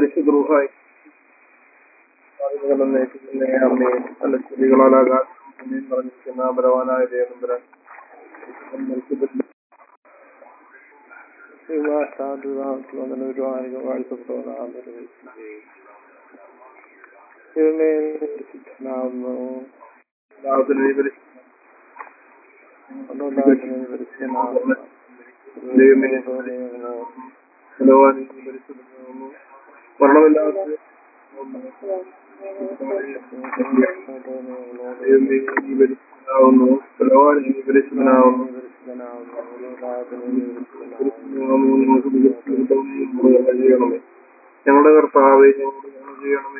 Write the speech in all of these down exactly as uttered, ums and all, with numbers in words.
പരിശുദ്ധ റൂഹായി അമ്മേ നല്ല സ്തുതികളാലാകാൻ പറഞ്ഞിരിക്കുന്ന ബലവാനായ ദേവനമ്പുരാൻ മരണമില്ലാത്ത ാവുന്നു ചെയ്യണമേ. ഞങ്ങളുടെ കർത്താവേ ഞങ്ങളോട് ചെയ്യണമേ.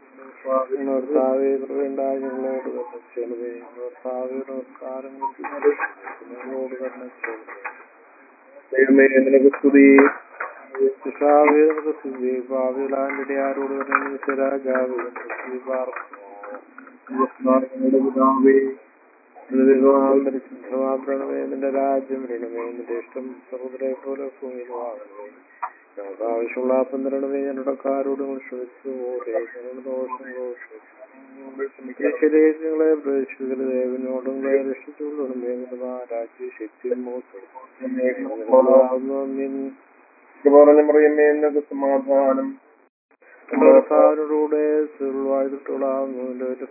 ദൈവമേ നിനക്ക് സ്തുതി. നിന്റെ രാജ്യം വരണമേ, നിന്റെ ഇഷ്ടം സമുദ്രയെ പോലെ ഭൂമിയിലുമാകണമേ. ഞങ്ങൾക്ക് ആവശ്യമുള്ള അപ്പം തരണമേ, ഞങ്ങളുടെ കാരോടും ക്ഷമിച്ചു പോലെ ഞങ്ങളുടെ ദോഷങ്ങളോ ശരീരങ്ങളെ പ്രവേശിപ്പിക്കുന്ന ദേവനോടും രക്ഷിച്ചുകൊള്ളണമേ. രാജ്യ ശക്തിയും എന്നൊക്കെ സമാധാനം ൂടെ വാഴ്ത്തിട്ടുള്ളാവുന്നു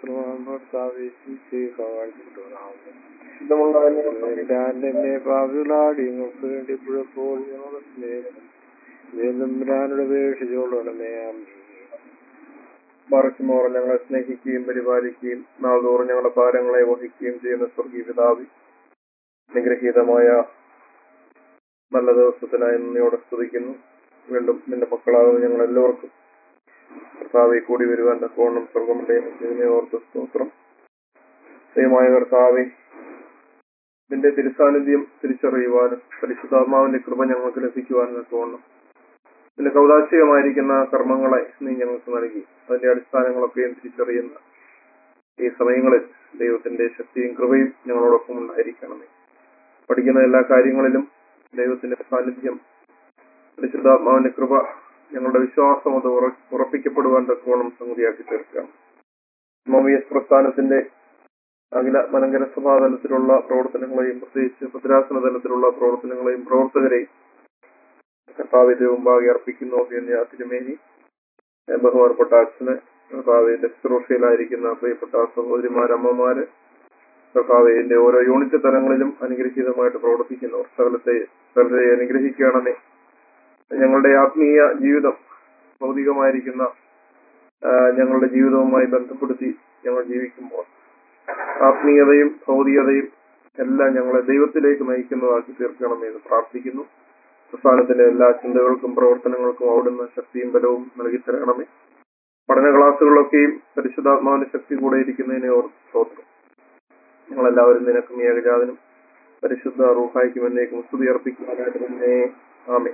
ഭാവികളാടി നിങ്ങൾക്ക് വേണ്ടി ഇപ്പോഴെപ്പോൾ ഞങ്ങളുടെ സ്നേഹം വേദംബരാനോട് അപേക്ഷിച്ചോളണമേ. മറച്ചുമോറ് ഞങ്ങളെ സ്നേഹിക്കുകയും പരിപാലിക്കുകയും നാൾതോറും ഞങ്ങളുടെ ഭാരങ്ങളെ വഹിക്കുകയും ചെയ്യുന്ന സ്വർഗീയ പിതാവേ, അനുഗ്രഹീതമായ നല്ല ദിവസത്തിനായി നന്ദിയോടെ സ്തുതിക്കുന്നു. വീണ്ടും നിന്റെ മക്കളാകുന്ന ഞങ്ങൾ എല്ലാവർക്കും കർത്താവെ കൂടി വരുവാൻ തക്കവണ്ണം സ്വർഗമുണ്ടേ ഓർത്ത് സ്തോത്രം. ദൈവമായ കർത്താവെ, നിന്റെ തിരുസാന്നിധ്യം തിരിച്ചറിയുവാനും പരിശുദ്ധാത്മാവിന്റെ കൃപ ഞങ്ങൾക്ക് ലഭിക്കുവാനും തക്കവണ്ണം നിന്റെ കൗതാശികമായിരിക്കുന്ന കർമ്മങ്ങളെ നീ ഞങ്ങൾക്ക് നൽകി അതിന്റെ അടിസ്ഥാനങ്ങളൊക്കെയും തിരിച്ചറിയുന്ന ഈ സമയങ്ങളിൽ ദൈവത്തിന്റെ ശക്തിയും കൃപയും ഞങ്ങളോടൊപ്പം ഉണ്ടായിരിക്കണമേ. പഠിക്കുന്ന എല്ലാ കാര്യങ്ങളിലും ദൈവത്തിന്റെ സാന്നിധ്യം പരിശുദ്ധാത്മാവിന്റെ കൃപ ഞങ്ങളുടെ വിശ്വാസം അത് ഉറപ്പിക്കപ്പെടുവാൻ തക്കവണ്ണം സംഗതിയാക്കി തീർക്കാം. എം വി എസ് പ്രസ്ഥാനത്തിന്റെ അഖില മലങ്കര സഭാതലത്തിലുള്ള പ്രവർത്തനങ്ങളെയും പ്രത്യേകിച്ച് ഭദ്രാസന തലത്തിലുള്ള പ്രവർത്തനങ്ങളെയും പ്രവർത്തകരെയും കർത്താവിന്റെ മുമ്പാകെ അർപ്പിക്കുന്നു. എന്ന തിരുമേനി, ബഹുമാനപ്പെട്ട അച്ഛന്, കർത്താവിന്റെ ശുശ്രൂഷയിലായിരിക്കുന്ന പ്രിയപ്പെട്ട സഹോദരിമാര്, അമ്മമാര്, കർത്താവിന്റെ ഓരോ യൂണിറ്റ് തലങ്ങളിലും അനുഗ്രഹീതമായിട്ട് പ്രവർത്തിക്കുന്നവർ സകലത്തെ സകലത്തെ അനുഗ്രഹിക്കുകയാണെന്നേ. ഞങ്ങളുടെ ആത്മീയ ജീവിതം ഭൗതികമായിരിക്കുന്ന ഞങ്ങളുടെ ജീവിതവുമായി ബന്ധപ്പെടുത്തി ഞങ്ങൾ ജീവിക്കുമ്പോൾ ആത്മീയതയും ഭൗതികതയും എല്ലാം ഞങ്ങളെ ദൈവത്തിലേക്ക് നയിക്കുന്നതാക്കി തീർക്കണമെന്ന് പ്രാർത്ഥിക്കുന്നു. പ്രസ്ഥാനത്തിന്റെ എല്ലാ ചിന്തകൾക്കും പ്രവർത്തനങ്ങൾക്കും അവിടുന്ന് ശക്തിയും ബലവും നൽകി തരണമേ. പഠന ക്ലാസ്സുകളൊക്കെയും പരിശുദ്ധാത്മാവിന്റെ ശക്തി കൂടെ ഇരിക്കുന്നതിനെ ഓർത്ത് സ്തോത്രം. ഞങ്ങളെല്ലാവരും നിനക്കും ഏകജാതനും പരിശുദ്ധ റൂഹായിക്കും എന്നേക്കും സ്തുതി അർപ്പിക്കുവാനായിട്ട് തന്നെ. ആമേൻ.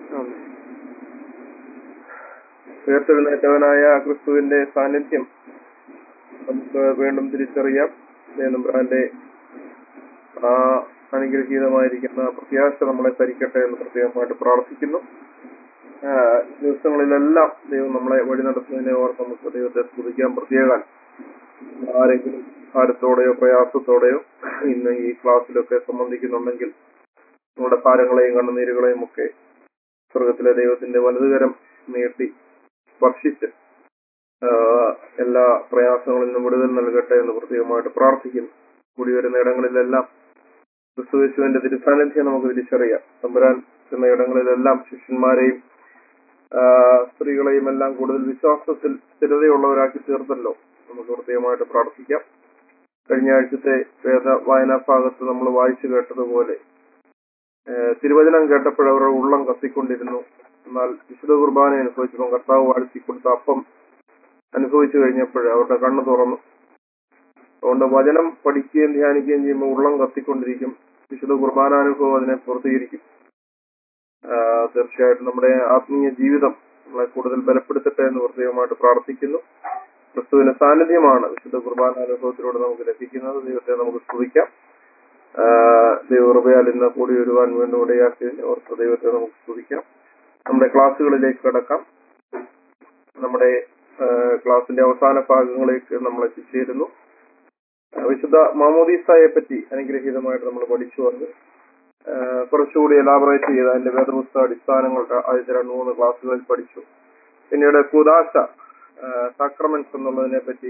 ഉയർത്തെഴുന്നേറ്റവനായ ക്രിസ്തുവിന്റെ സാന്നിധ്യം നമുക്ക് വീണ്ടും തിരിച്ചറിയാം. ദേവനമ്പുരാന്റെ ആ അനുഗ്രഹീതമായിരിക്കുന്ന പ്രത്യാശ നമ്മളെ ഭരിക്കട്ടെ എന്ന് പ്രത്യേകമായിട്ട് പ്രാർത്ഥിക്കുന്നു. ദിവസങ്ങളിലെല്ലാം ദൈവം നമ്മളെ വഴി നടത്തുന്നതിനെ ഓർത്ത് നമുക്ക് ദൈവത്തെ സ്തുതിക്കാൻ. പ്രത്യേകം ആരെങ്കിലും ഭാരത്തോടെയോ പ്രയാസത്തോടെയോ ഇന്ന് ഈ ക്ലാസ്സിലൊക്കെ സംബന്ധിക്കുന്നുണ്ടെങ്കിൽ നമ്മുടെ ഭാരങ്ങളെയും കണ്ണുനീരുകളെയും ഒക്കെ സ്വർഗത്തിലെ ദൈവത്തിന്റെ വലതുകരം നീട്ടി സ്പർശിച്ച് എല്ലാ പ്രയാസങ്ങളിൽ നിന്നും വിടുതൽ നൽകട്ടെ എന്ന് പ്രത്യേകമായിട്ട് പ്രാർത്ഥിക്കുന്നു. കൂടി വരുന്ന ഇടങ്ങളിലെല്ലാം ക്രിസ്തുയേശുവിന്റെ തിരുസാന്നിധ്യം നമുക്ക് തിരിച്ചറിയാം. തമ്പുരാൻ ചെന്ന ഇടങ്ങളിലെല്ലാം ശിഷ്യന്മാരെയും സ്ത്രീകളെയും എല്ലാം കൂടുതൽ വിശ്വാസത്തിൽ സ്ഥിരതയുള്ളവരാക്കി തീർത്തല്ലോ. നമുക്ക് പ്രത്യേകമായിട്ട് പ്രാർത്ഥിക്കാം. കഴിഞ്ഞ ആഴ്ചത്തെ വേദ വായനാ ഭാഗത്ത് നമ്മൾ വായിച്ചു കേട്ടതുപോലെ തിരുവചനം കേട്ടപ്പോഴവരുടെ ഉള്ളം കത്തിക്കൊണ്ടിരുന്നു. എന്നാൽ വിശുദ്ധ കുർബാന അനുഭവിച്ചപ്പോൾ കർത്താവ് വാഴ്ത്തി കൊടുത്ത അപ്പം അനുഭവിച്ചു കഴിഞ്ഞപ്പോൾ അവരുടെ കണ്ണ് തുറന്നു. അതുകൊണ്ട് വചനം പഠിക്കുകയും ധ്യാനിക്കുകയും ചെയ്യുമ്പോൾ ഉള്ളം കത്തിക്കൊണ്ടിരിക്കും. വിശുദ്ധ കുർബാനാനുഭവം അതിനെ പൂർത്തീകരിക്കും. തീർച്ചയായിട്ടും നമ്മുടെ ആത്മീയ ജീവിതം നമ്മളെ കൂടുതൽ ബലപ്പെടുത്തട്ടെ എന്ന് പ്രത്യേകമായിട്ട് പ്രാർത്ഥിക്കുന്നു. ക്രിസ്തുവിന്റെ സാന്നിധ്യമാണ് വിശുദ്ധ കുർബാനാനുഭവത്തിലൂടെ നമുക്ക് ലഭിക്കുന്നത്. ദൈവത്തെ നമുക്ക് സ്തുതിക്കാം. ദൈവകൃപയാൽ ഇന്ന് കൂടി വരുവാൻ വീണ്ടും ഇടയാക്കിയതിനെ ഓർത്ത് ദൈവത്തെ നമുക്ക് സ്തുതിക്കാം. നമ്മുടെ ക്ലാസ്സുകളിലേക്ക് കടക്കാം. നമ്മുടെ ക്ലാസിന്റെ അവസാന ഭാഗങ്ങളിലേക്ക് നമ്മൾ എത്തിച്ചേരുന്നു. വിശുദ്ധ മാമോദീസായെ പറ്റി അനുഗ്രഹീതമായിട്ട് നമ്മൾ പഠിച്ചു വന്നു. കുറച്ചുകൂടി എലാബറേറ്റ് ചെയ്ത് അതിന്റെ വേദപുസ്തക അടിസ്ഥാനങ്ങൾ ആദ്യത്തെ രണ്ട് മൂന്ന് ക്ലാസ്സുകളിൽ പഠിച്ചു. പിന്നീട് കൂദാശ സാക്രമെന്റ്സ് എന്നുള്ളതിനെ പറ്റി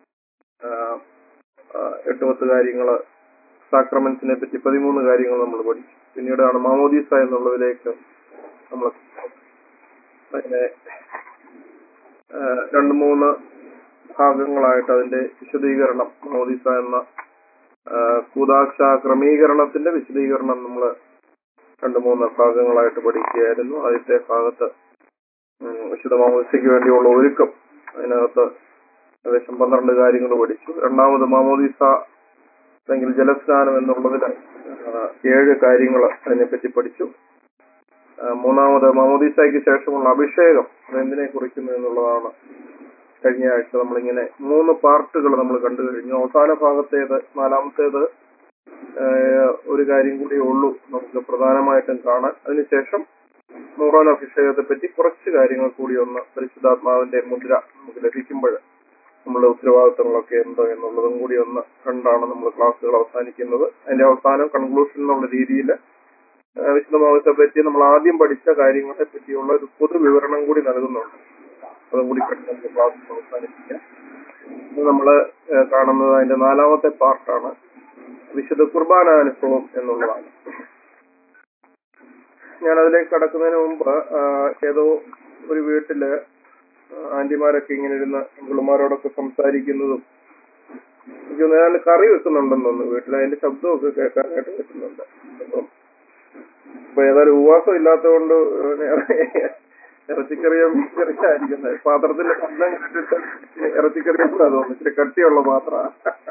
എട്ട് പത്ത് കാര്യങ്ങള്, സാക്രമെന്റ്സിനെ പറ്റി പതിമൂന്ന് കാര്യങ്ങൾ നമ്മൾ പഠിച്ചു. പിന്നീടാണ് മാമോദീസ എന്നുള്ളതിലേക്ക് നമ്മൾ അതിനെ രണ്ട് മൂന്ന് ഭാഗങ്ങളായിട്ട് അതിന്റെ വിശദീകരണം, മാമോദീസ എന്ന കൂദാശ ക്രമീകരണത്തിന്റെ വിശദീകരണം നമ്മൾ രണ്ട് മൂന്ന് ഭാഗങ്ങളായിട്ട് പഠിക്കുകയായിരുന്നു. ആദ്യത്തെ ഭാഗത്ത് വിശുദ്ധ മാമോദീസയ്ക്ക് വേണ്ടിയുള്ള ഒരുക്കം, അതിനകത്ത് ഏകദേശം പന്ത്രണ്ട് കാര്യങ്ങൾ പഠിച്ചു. രണ്ടാമത് മാമോദീസ അല്ലെങ്കിൽ ജലസ്നാനം എന്നുള്ളതിൽ ഏഴ് കാര്യങ്ങൾ അതിനെപ്പറ്റി പഠിച്ചു. മൂന്നാമത് മാമോദീസയ്ക്ക് ശേഷമുള്ള അഭിഷേകം അതെന്തിനെ കുറിക്കുന്നു എന്നുള്ളതാണ് കഴിഞ്ഞ ആഴ്ച നമ്മളിങ്ങനെ മൂന്ന് പാർട്ടുകൾ നമ്മൾ കണ്ടു കഴിഞ്ഞു. അവസാന ഭാഗത്തേത് നാലാമത്തേത് ഒരു കാര്യം കൂടിയേ ഉള്ളൂ നമുക്ക് പ്രധാനമായിട്ടും കാണാൻ. അതിനുശേഷം നൂറാൻ അഭിഷേകത്തെ പറ്റി കുറച്ച് കാര്യങ്ങൾ കൂടി ഒന്ന് പരിശുദ്ധാത്മാവിന്റെ മുദ്ര നമുക്ക് ലഭിക്കുമ്പോൾ നമ്മളുടെ ഉത്തരവാദിത്തങ്ങളൊക്കെ എന്തോ എന്നുള്ളതും കൂടി ഒന്ന് കണ്ടാണ് നമ്മൾ ക്ലാസ്സുകൾ അവസാനിക്കുന്നത്. അതിന്റെ അവസാനം കൺക്ലൂഷൻ എന്നുള്ള രീതിയിൽ വിശുദ്ധ മാമോദീസയെ പറ്റി നമ്മൾ ആദ്യം പഠിച്ച കാര്യങ്ങളെ പറ്റിയുള്ള ഒരു പൊതു വിവരണം കൂടി നൽകുന്നുണ്ട്. അതും കൂടി നമുക്ക് ക്ലാസ് അവസാനിപ്പിക്കാം. നമ്മള് കാണുന്നത് അതിന്റെ നാലാമത്തെ പാർട്ടാണ്, വിശുദ്ധ കുർബാനാനുഭവം എന്നുള്ളതാണ്. ഞാൻ അതിലേക്ക് കടക്കുന്നതിന് മുമ്പ് ഏതോ ഒരു വീട്ടില് ആന്റിമാരൊക്കെ ഇങ്ങനെ ഇരുന്ന് അങ്കിളുമാരോടൊക്കെ സംസാരിക്കുന്നതും എനിക്ക് ഞാൻ കറി വെക്കുന്നുണ്ടെന്ന് തോന്നുന്നു വീട്ടിൽ, അതിന്റെ ശബ്ദമൊക്കെ കേൾക്കാനായിട്ട് പറ്റുന്നുണ്ട്. അപ്പം ഇപ്പൊ ഏതായാലും ഉപവാസം ഇല്ലാത്തതുകൊണ്ട് ഇറച്ചിക്കറിയോ മീൻകറിയായിരിക്കുന്നത്, പാത്രത്തിന്റെ ശബ്ദം കേട്ടിട്ട് ഇറച്ചിക്കറിയാണെന്നാ തോന്നുന്നു, ഇച്ചിരി കട്ടിയുള്ള പാത്രമാണ്.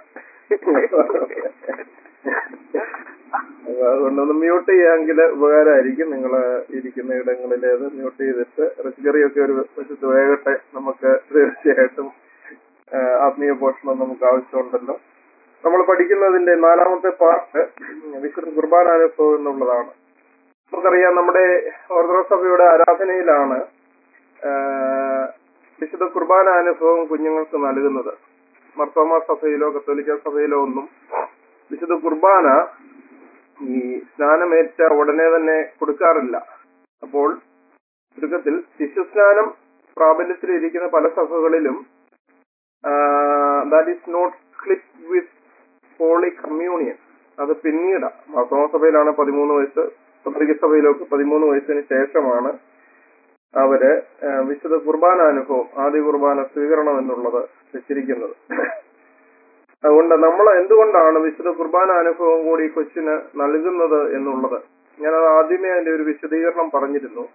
അതുകൊണ്ടൊന്ന് മ്യൂട്ട് ചെയ്യാമെങ്കിൽ ഉപകാരമായിരിക്കും. നിങ്ങൾ ഇരിക്കുന്ന ഇടങ്ങളിലേത് മ്യൂട്ട് ചെയ്തിട്ട് ഇറച്ചിക്കറിയൊക്കെ ഒരു വശത്ത് വേകട്ടെ. നമുക്ക് തീർച്ചയായിട്ടും ആത്മീയ പോഷണം നമുക്ക് ആവശ്യമുണ്ടല്ലോ. നമ്മൾ പഠിക്കുന്നതിന്റെ നാലാമത്തെ പാർട്ട് വിശുദ്ധ കുർബാനാനുഭവം എന്നുള്ളതാണ്. നമുക്കറിയാം, നമ്മുടെ ഓർത്തഡോക്സ് സഭയുടെ ആരാധനയിലാണ് വിശുദ്ധ കുർബാനാനുഭവം കുഞ്ഞുങ്ങൾക്ക് നൽകുന്നത്. മർത്തോമാ സഭയിലോ കത്തോലിക്ക സഭയിലോ ഒന്നും വിശുദ്ധ കുർബാന ഈ സ്നാനമേറ്റ ഉടനെ തന്നെ കൊടുക്കാറില്ല. അപ്പോൾ ചുരുക്കത്തിൽ ശിശുസ്നാനം പ്രാബല്യത്തിലിരിക്കുന്ന പല സഭകളിലും that is not clip with holy communion. അത് പിന്നീട് മർത്തോമാ സഭയിലാണ് പതിമൂന്ന് വയസ്സ്, കത്തോലിക്ക സഭയിലൊക്കെ പതിമൂന്ന് വയസ്സിന് ശേഷമാണ് അവര് വിശുദ്ധ കുർബാനാനുഭവം, ആദ്യ കുർബാന സ്വീകരണം എന്നുള്ളത് വെച്ചിരിക്കുന്നത്. അതുകൊണ്ട് നമ്മൾ എന്തുകൊണ്ടാണ് വിശുദ്ധ കുർബാന അനുഭവം കൂടി കൊച്ചിന് നൽകുന്നത് എന്നുള്ളത് ഞാനത് ആദ്യമേ അതിന്റെ ഒരു വിശദീകരണം പറഞ്ഞിരുന്നു.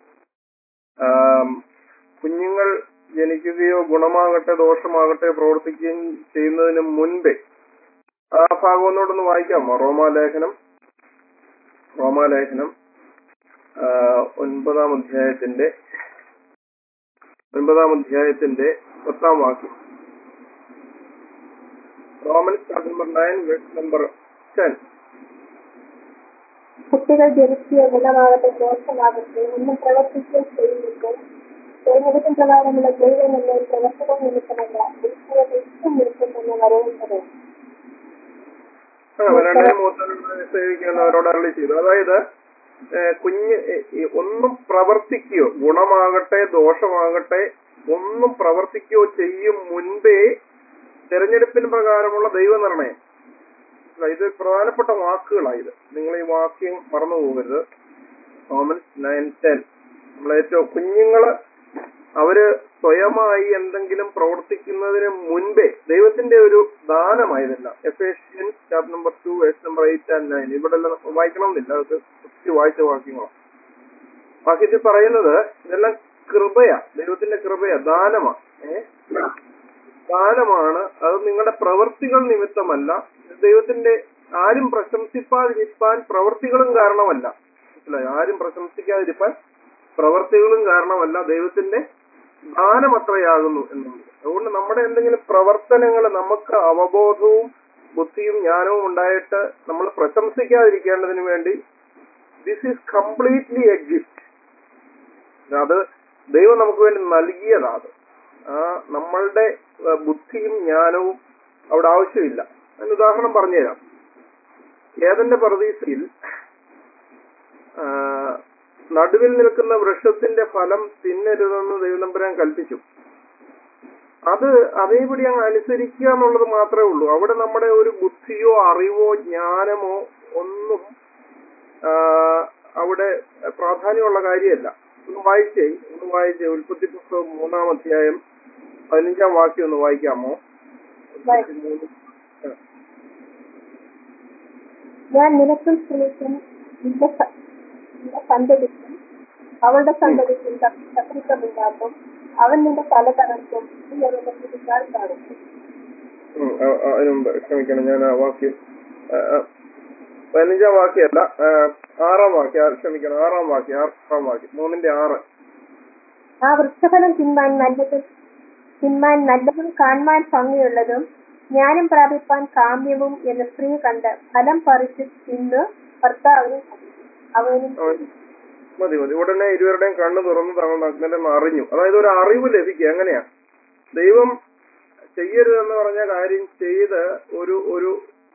കുഞ്ഞുങ്ങൾ ജനിക്കുകയോ ഗുണമാകട്ടെ ദോഷമാകട്ടെ പ്രവർത്തിക്കുകയും ചെയ്യുന്നതിന് മുൻപേ, ആ ഭാഗം ഒന്നുകൂടൊന്ന് വായിക്കാമോ? റോമാലേഖനം റോമാലേഖനം ഒൻപതാം അധ്യായത്തിന്റെ ഒൻപതാം അധ്യായത്തിന്റെ പത്താം വാക്യം. Romans chapter number nine, verse number ten. കുട്ടികൾ ജനിക്കുകയോ ഗുണമാകട്ടെ ദോഷമാകട്ടെ ഒന്നും പ്രവർത്തിക്കുകയോ ചെയ്യുമ്പോൾ തിരഞ്ഞെടുപ്പിൻ പ്രകാരമുള്ള ദൈവം എന്ന പ്രവർത്തനം നിമിത്തമല്ല, ദൈവത്തെ ഇഷ്ടം നിമിത്തം തന്നെ വരവേണ്ടത്. അവരോട് അരുളി ചെയ്തു. അതായത് കുഞ്ഞ് ഒന്നും പ്രവർത്തിക്കുകയോ ഗുണമാകട്ടെ ദോഷമാകട്ടെ ഒന്നും പ്രവർത്തിക്കുകയോ ചെയ്യും മുൻപേ തെരഞ്ഞെടുപ്പിന് പ്രകാരമുള്ള ദൈവനിർണയം. ഇത് പ്രധാനപ്പെട്ട വാക്കുകളായത്. നിങ്ങൾ ഈ വാക്യം മറന്നു പോകരുത്. Romans nine ten. നമ്മളേറ്റവും കുഞ്ഞുങ്ങള് അവര് സ്വയമായി എന്തെങ്കിലും പ്രവർത്തിക്കുന്നതിന് മുൻപേ ദൈവത്തിന്റെ ഒരു ദാനമായതല്ല. Ephesians chapter number two verse number eight and nine. ഇവിടെ എല്ലാം വായിക്കണമെന്നില്ല, അതൊക്കെ ഒത്തിരി വായിച്ച വാക്യങ്ങളാണ്. വാക്യത്തിൽ പറയുന്നത് ഇതെല്ലാം കൃപയാ, ദൈവത്തിന്റെ കൃപയാ, ദാനമാ. ഏഹ് ദാനമാണ്. അത് നിങ്ങളുടെ പ്രവൃത്തികൾ നിമിത്തമല്ല. ദൈവത്തിന്റെ ആരും പ്രശംസിപ്പാതിരിപ്പാൻ പ്രവൃത്തികളും കാരണമല്ല. മനസ്സിലായി? ആരും പ്രശംസിക്കാതിരിപ്പാൻ പ്രവൃത്തികളും കാരണമല്ല, ദൈവത്തിന്റെ ദാനം അത്രയാകുന്നു എന്നുള്ളത്. അതുകൊണ്ട് നമ്മുടെ എന്തെങ്കിലും പ്രവർത്തനങ്ങൾ നമുക്ക് അവബോധവും ബുദ്ധിയും ജ്ഞാനവും ഉണ്ടായിട്ട് നമ്മൾ പ്രശംസിക്കാതിരിക്കേണ്ടതിന് വേണ്ടി this is completely a gift. അത് ദൈവം നമുക്ക് വേണ്ടി നൽകിയതാണ്. ആ നമ്മളുടെ ആ, ബുദ്ധിയും ജ്ഞാനവും അവിടെ ആവശ്യമില്ല. അതിന് ഉദാഹരണം പറഞ്ഞുതരാം. ഏദന്റെ പറുദീസയിൽ ആ, നടുവിൽ നിൽക്കുന്ന വൃക്ഷത്തിന്റെ ഫലം തിന്നരുതെന്ന് ദൈവതമ്പുരാൻ കൽപ്പിച്ചു. അത് അതേപടി അങ്ങ് അനുസരിക്കുക എന്നുള്ളത് മാത്രമേ ഉള്ളൂ. അവിടെ നമ്മുടെ ഒരു ബുദ്ധിയോ അറിവോ ജ്ഞാനമോ ഒന്നും ആ, അവിടെ പ്രാധാന്യമുള്ള കാര്യമല്ല. ഒന്ന് വായിച്ചേ ഒന്ന് വായിച്ചേ ഉൽപ്പത്തി പുസ്തകം മൂന്നാം അധ്യായം പതിനഞ്ചാം വാക്യം ഒന്ന് വായിക്കാമോ? ഉൽപ്പത്തി മൂന്ന്. ആ. ഞാൻ നിനക്കും സ്ത്രീക്കും നിന്റെ സ- നിന്റെ സന്തതിക്കും അവളുടെ സന്തതിക്കും ശത്രുത്വമുണ്ടാക്കും. അവൻ നിന്റെ തല തകർക്കും, നീ അവരുടെ പിടിക്കാൽ കാണിക്കും. ഉം, ആ, ആ, അതിന് മുമ്പ് ക്ഷമിക്കണം, ഞാൻ ആ വാക്യം ആ, ആ, പതിനഞ്ചാം വാക്യമല്ല, ആ, ആറാം വാക്യം, ആ, ക്ഷമിക്കണം, ആറാം വാക്യം, ആറാം വാക്യം, മൂന്നിന്റെ ആറ്. ആ വൃക്ഷഫലം തിന്മാൻ നല്ലതും തിന്മാൻ നല്ലതും കാണുവാൻ ഭംഗിയുള്ളതും ജ്ഞാനം പ്രാപിപ്പാൻ കാമ്യവും എന്ന സ്ത്രീ കണ്ട് ഫലം പറിച്ച് തിന്ന് ഭർത്താവിനെ അവനും അവൻ മതി മതി ഉടനെ ഇരുവരുടെയും കണ്ണു തുറന്ന് തങ്ങൾ നഗ്നരെന്ന് അറിഞ്ഞു. അതായത് ഒരു അറിവ് ലഭിക്കുക. എങ്ങനെയാ ദൈവം ചെയ്യരുതെന്ന് പറഞ്ഞ കാര്യം ചെയ്ത് ഒരു ഒരു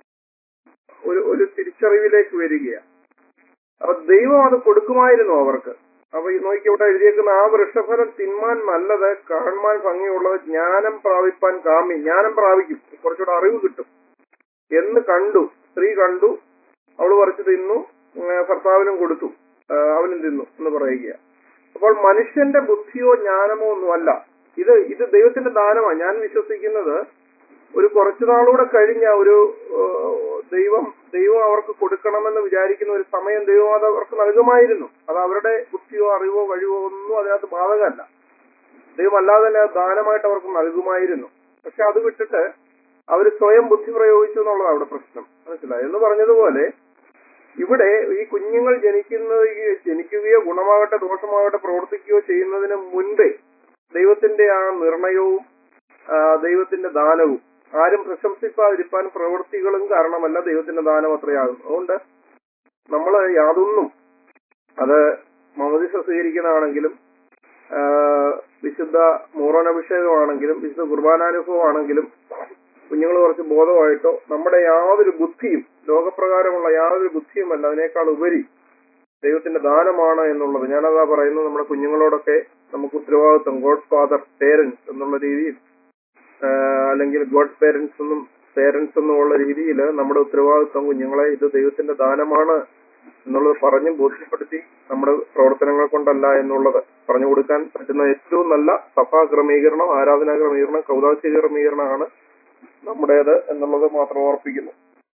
ഒരു ഒരു തിരിച്ചറിവിലേക്ക് വരികയാണ്. അപ്പൊ ദൈവം അത് കൊടുക്കുമായിരുന്നു അവർക്ക്. അപ്പൊ ഈ നോക്കി ഇവിടെ എഴുതിയേക്കുന്ന ആ വൃക്ഷഫലം തിന്മാൻ നല്ലത്, കാണുവാൻ ഭംഗിയുള്ളത്, ജ്ഞാനം പ്രാപിപ്പാൻ കാമ്യം, ജ്ഞാനം പ്രാപിക്കും, കുറച്ചുകൂടെ അറിവ് കിട്ടും എന്ന് കണ്ടു. സ്ത്രീ കണ്ടു, അവള് പറിച്ചു തിന്നു, ഉം, ഭർത്താവിനും കൊടുത്തു, ആ, അവനും തിന്നു എന്ന് പറയുക. അപ്പോൾ മനുഷ്യന്റെ ബുദ്ധിയോ ജ്ഞാനമോ ഒന്നുമല്ല ഇത്. ഇത് ദൈവത്തിന്റെ ദാനമാണ്. ഞാൻ വിശ്വസിക്കുന്നത് ഒരു കുറച്ചു നാളൂടെ കഴിഞ്ഞ ഒരു ആ, ദൈവം ദൈവം അവർക്ക് കൊടുക്കണമെന്ന് വിചാരിക്കുന്ന ഒരു സമയം ദൈവം അത് അവർക്ക് നൽകുമായിരുന്നു. അത് അവരുടെ ബുദ്ധിയോ അറിവോ കഴിവോ ഒന്നും അതിനകത്ത് ബാധകമല്ല. ദൈവം അല്ലാതെ തന്നെ അത് ദാനമായിട്ട് അവർക്ക് നൽകുമായിരുന്നു. പക്ഷെ അത് വിട്ടിട്ട് അവർ സ്വയം ബുദ്ധി പ്രയോഗിച്ചു എന്നുള്ളതാണ് അവിടെ പ്രശ്നം. മനസ്സിലായി എന്ന് പറഞ്ഞതുപോലെ ഇവിടെ ഈ കുഞ്ഞുങ്ങൾ ജനിക്കുന്നത് ജനിക്കുകയോ ഗുണമാകട്ടെ ദോഷമാകട്ടെ പ്രവർത്തിക്കുകയോ ചെയ്യുന്നതിന് മുൻപേ ദൈവത്തിന്റെ ആ നിർണയവും ആ, ദൈവത്തിന്റെ ദാനവും ആരും പ്രശംസിക്കാതിരിക്കാൻ പ്രവൃത്തികളും കാരണമല്ല, ദൈവത്തിന്റെ ദാനം അത്രയാകും. അതുകൊണ്ട് നമ്മൾ യാതൊന്നും അത് മമദിസ സ്വീകരിക്കുന്നതാണെങ്കിലും ആ, വിശുദ്ധ മൂറോനഭിഷേകമാണെങ്കിലും വിശുദ്ധ കുർബാനാനുഭവമാണെങ്കിലും കുഞ്ഞുങ്ങൾ കുറച്ച് ബോധമായിട്ടോ നമ്മുടെ യാതൊരു ബുദ്ധിയും ലോകപ്രകാരമുള്ള യാതൊരു ബുദ്ധിയുമല്ല, അതിനേക്കാൾ ഉപരി ദൈവത്തിന്റെ ദാനമാണ് എന്നുള്ളത്. ഞാനതാ പറയുന്നത്. നമ്മുടെ കുഞ്ഞുങ്ങളോടൊക്കെ നമുക്ക് ഉത്തരവാദിത്വം ഗോഡ് ഫാദർ പേരൻസ് എന്നുള്ള രീതിയിൽ ആ, അല്ലെങ്കിൽ ഗോഡ് പേരൻസ് എന്നും പേരൻസ് എന്നുള്ള രീതിയിൽ നമ്മുടെ ഉത്തരവാദിത്വം കുഞ്ഞുങ്ങളെ ഇത് ദൈവത്തിന്റെ ദാനമാണ് എന്നുള്ളത് പറഞ്ഞ് ബോധ്യപ്പെടുത്തി നമ്മുടെ പ്രവർത്തനങ്ങൾ കൊണ്ടല്ല എന്നുള്ളത് പറഞ്ഞു കൊടുക്കാൻ പറ്റുന്ന ഏറ്റവും നല്ല സഭാ ക്രമീകരണം, ആരാധനാ ക്രമീകരണം, കൗതാശിക ക്രമീകരണമാണ് നമ്മുടേത് എന്നുള്ളത് മാത്രം ഓർപ്പിക്കുന്നു.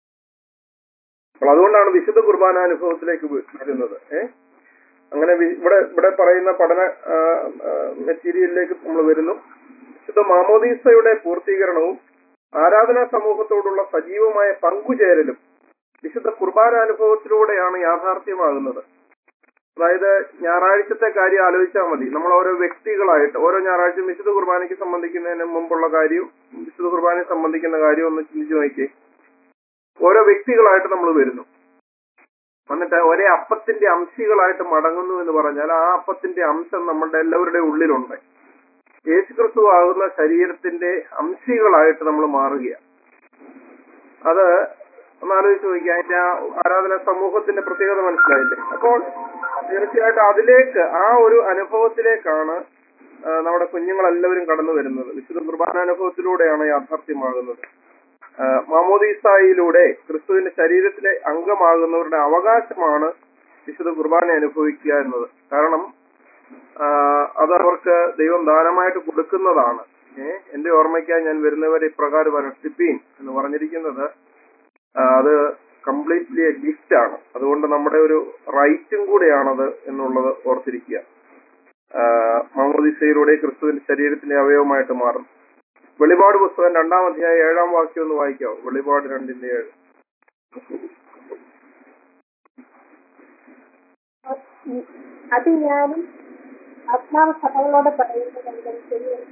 അപ്പോൾ അതുകൊണ്ടാണ് വിശുദ്ധ കുർബാനാനുഭവത്തിലേക്ക് വരുന്നത്. ഏഹ് അങ്ങനെ വി- ഇവിടെ ഇവിടെ പറയുന്ന പഠന ആ, ആ, മെറ്റീരിയലിലേക്ക് നമ്മൾ വരുന്നു. വിശുദ്ധ മാമോദീസയുടെ പൂർത്തീകരണവും ആരാധനാ സമൂഹത്തോടുള്ള സജീവമായ പങ്കുചേരലും വിശുദ്ധ കുർബാനാനുഭവത്തിലൂടെയാണ് യാഥാർത്ഥ്യമാകുന്നത്. അതായത് ഞായറാഴ്ചത്തെ കാര്യം ആലോചിച്ചാൽ മതി. നമ്മൾ ഓരോ വ്യക്തികളായിട്ട് ഓരോ ഞായറാഴ്ചയും വിശുദ്ധ കുർബാനയ്ക്ക് സംബന്ധിക്കുന്നതിന് മുമ്പുള്ള കാര്യവും വിശുദ്ധ കുർബാനയെ സംബന്ധിക്കുന്ന കാര്യവും ഒന്ന് ചിന്തിച്ചു നോക്കിയേ. ഓരോ വ്യക്തികളായിട്ട് നമ്മൾ വരുന്നു, എന്നിട്ട് ഒരേ അപ്പത്തിന്റെ അംശികളായിട്ട് മടങ്ങുന്നു എന്ന് പറഞ്ഞാൽ ആ അപ്പത്തിന്റെ അംശം നമ്മളുടെ എല്ലാവരുടെയും ഉള്ളിലുണ്ട്. യേശുക്രിസ്തു ആകുന്ന ശരീരത്തിന്റെ അംശികളായിട്ട് നമ്മൾ മാറുകയാണ്. അത് ഒന്ന് ആലോചിച്ച് നോക്കിയാൽ അതിന്റെ ആ ആരാധന സമൂഹത്തിന്റെ പ്രത്യേകത മനസ്സിലായില്ലേ? അപ്പോൾ തീർച്ചയായിട്ടും അതിലേക്ക് ആ ഒരു അനുഭവത്തിലേക്കാണ് ആ, നമ്മുടെ കുഞ്ഞുങ്ങളെല്ലാവരും കടന്നു വരുന്നത്. വിശുദ്ധ കുർബാനാനുഭവത്തിലൂടെയാണ് യാഥാർത്ഥ്യമാകുന്നത്. ആ, മാമോദീസായിലൂടെ ക്രിസ്തുവിന്റെ ശരീരത്തിലെ അംഗമാകുന്നവരുടെ അവകാശമാണ് വിശുദ്ധ കുർബാന അനുഭവിക്കുക എന്നത്. കാരണം ആ, അത് അവർക്ക് ദൈവം ദാനമായിട്ട് കൊടുക്കുന്നതാണ്. ഏഹ് എന്റെ ഓർമ്മയ്ക്കായി ഞാൻ വരുന്നവരെ ഇപ്രകാരം അനുഷ്ഠിപ്പീൻ എന്ന് പറഞ്ഞിരിക്കുന്നത് ആ, അത് കംപ്ലീറ്റ്ലി എ ഗിഫ്റ്റ് ആണ്. അതുകൊണ്ട് നമ്മുടെ ഒരു റൈറ്റും കൂടെയാണത് എന്നുള്ളത് ഓർത്തിരിക്കുക. ആ, മാമോദീസയിലൂടെ ക്രിസ്തുവിന്റെ ശരീരത്തിന്റെ അവയവമായിട്ട് മാറും. വെളിപാട് പുസ്തകം രണ്ടാം അധ്യായം ഏഴാം വാക്യം ഒന്ന് വായിക്കാവോ? വെളിപാട് രണ്ടിന്റെ ഏഴ്. അത് ഞാനും ആത്മാവ് സഭകളോട് പറയുന്നത് ശരിയാണ്.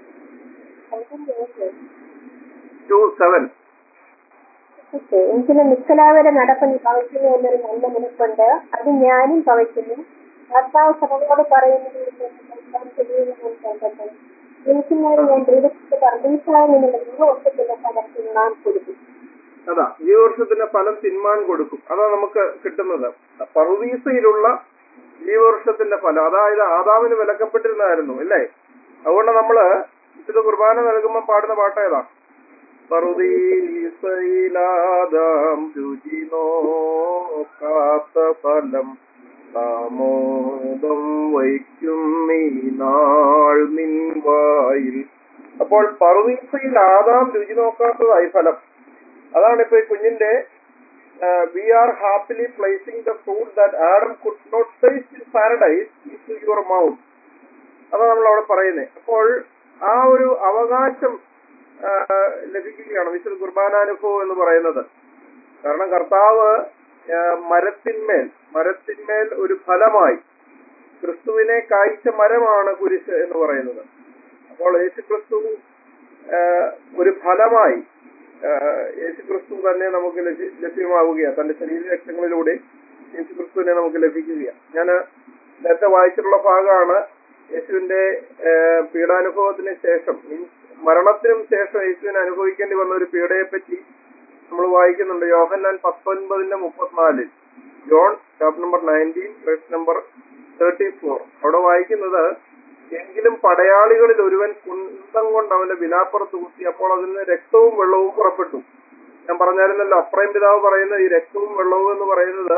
Two seven. എങ്കിലും നിക്കലാവരെ നടപ്പിന് പവയ്ക്കുന്നു എന്നൊരു നല്ല നിലപ്പുണ്ട്. അത് ഞാനും പവയ്ക്കുന്നു. ആത്മാവ് സഭകളോട് പറയുന്നത് ശരിയെന്ന് ഞാൻ കണ്ടെത്തും. ജനിക്കുന്നവരെ ഞാൻ ദൈവത്തിന്റെ പർദീസായിൽ നിന്നുള്ള ദൈവവർഷത്തിന്റെ ഫലം തിന്നാൻ കൊടുക്കും. അതാ ജീവവർഷത്തിന്റെ ഫലം തിന്മാൻ കൊടുക്കും. അതാ നമുക്ക് കിട്ടുന്നത് പറുദീസയിലുള്ള ജീവവർഷത്തിന്റെ ഫലം. അതായത് ആദാമിന് വിലക്കപ്പെട്ടിരുന്നായിരുന്നു അല്ലേ? അതുകൊണ്ട് നമ്മള് വിശുദ്ധ കുർബാന നൽകുമ്പോൾ പാടുന്ന പാട്ട് ഏതാ? പറുദീസയിലാദാം രുചി നോക്കാത്ത ഫലം ആമോദം വയ്ക്കും നീ നാൾ നിൻ വായിൽ. അപ്പോൾ പറുദീസയിൽ ആദാം രുചി നോക്കാത്തതായി ഫലം. അതാണ് ഇപ്പൊ ഈ കുഞ്ഞിന്റെ we are happily placing the fruit that Adam could not taste in paradise into your mouth. അതാണ് നമ്മൾ അവിടെ പറയുന്നത്. അപ്പോൾ ആ ഒരു അവകാശം ലഭിക്കുകയാണ് വിശുദ്ധ കുർബാനാനുഭവം എന്ന് പറയുന്നത്. കാരണം കർത്താവ് മരത്തിന്മേൽ മരത്തിന്മേൽ ഒരു ഫലമായി ക്രിസ്തുവിനെ കായ്ച്ച മരമാണ് കുരിശ് എന്ന് പറയുന്നത്. അപ്പോൾ യേശു ക്രിസ്തു ഒരു ഫലമായി യേശു ക്രിസ്തു തന്നെ നമുക്ക് ലഭ്യമാവുകയാണ്. തന്റെ ശരീരരക്തങ്ങളിലൂടെ യേശു ക്രിസ്തുവിനെ നമുക്ക് ലഭിക്കുകയാണ്. ഞാൻ നേരത്തെ വായിച്ചിട്ടുള്ള ഭാഗമാണ് യേശുവിന്റെ പീഡാനുഭവത്തിന് ശേഷം, മീൻസ് മരണത്തിനും ശേഷം യേശുവിനെ അനുഭവിക്കേണ്ടി വന്ന ഒരു പീഡയെ പറ്റി നമ്മൾ വായിക്കുന്നുണ്ട്. യോഹന്നാൻ പത്തൊൻപതിന്റെ മുപ്പത്തിനാലിൽ, John chapter number nineteen verse number thirty four. അവിടെ വായിക്കുന്നത്, എങ്കിലും പടയാളികളിൽ ഒരുവൻ കുന്തം കൊണ്ട് അവന്റെ വിലാപ്പുറത്ത് കുത്തി, അപ്പോൾ അതിൽ നിന്ന് രക്തവും വെള്ളവും പുറപ്പെട്ടു. ഞാൻ പറഞ്ഞായിരുന്നല്ലോ, അപ്രയം പിതാവ് പറയുന്ന ഈ രക്തവും വെള്ളവും എന്ന് പറയുന്നത്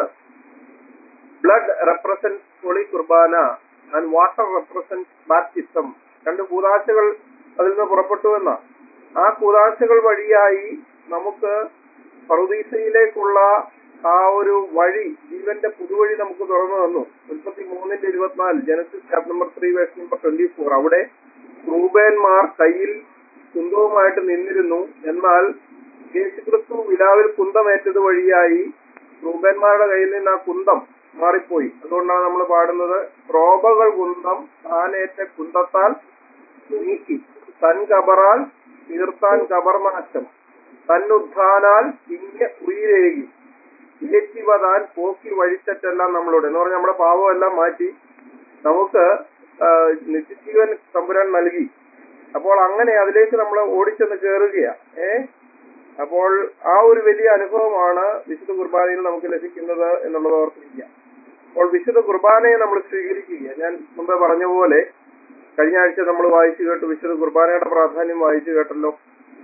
blood represent holy Qurbana and water represent baptism. രണ്ട് കൂതാശകൾ അതിൽ നിന്ന് പുറപ്പെട്ടു എന്ന ആ കൂതാശകൾ വഴിയായി നമുക്ക് പറുദീസയിലേക്കുള്ള ആ ഒരു വഴി, ജീവന്റെ പുതുവഴി നമുക്ക് തുറന്നു തന്നു. മുപ്പത്തി മൂന്നിന്റെ ഇരുപത്തിനാല്, Genesis chapter number three verse number twenty four. അവിടെ ക്രൂബേന്മാർ കയ്യിൽ കുന്തവുമായിട്ട് നിന്നിരുന്നു. എന്നാൽ യേശുക്രിസ്തു വിലാവിൽ കുന്തമേറ്റത് വഴിയായി ക്രൂബേന്മാരുടെ കയ്യിൽ നിന്ന് ആ കുന്തം മാറിപ്പോയി. അതുകൊണ്ടാണ് നമ്മൾ പാടുന്നത്, ക്രോബകൾ കുന്തം താനേറ്റ കുന്തത്താൽ നീക്കി, തൻ കബറാൽ തീർത്താൻ കബർനാശം, തന്നുദ്ധാനാൽ ഇങ്ങ ഉയരേകി, ഇയറ്റിവതാൻ പോക്കി വഴിച്ചെറ്റെല്ലാം നമ്മളോട് എന്ന് പറഞ്ഞാൽ നമ്മുടെ പാവമെല്ലാം മാറ്റി നമുക്ക് നിത്യജീവൻ തമ്പുരാൻ നൽകി. അപ്പോൾ അങ്ങനെ അതിലേക്ക് നമ്മൾ ഓടിച്ചെന്ന് കയറുകയാ. ഏ അപ്പോൾ ആ ഒരു വലിയ അനുഭവമാണ് വിശുദ്ധ കുർബാനയിൽ നമുക്ക് ലഭിക്കുന്നത് എന്നുള്ളത് ഓർത്തിരിക്കുക. അപ്പോൾ വിശുദ്ധ കുർബാനയെ നമ്മൾ സ്വീകരിക്കുക. ഞാൻ മുമ്പേ പറഞ്ഞ പോലെ കഴിഞ്ഞ ആഴ്ച നമ്മൾ വായിച്ചു കേട്ടു, വിശുദ്ധ കുർബാനയുടെ പ്രാധാന്യം വായിച്ചു കേട്ടല്ലോ.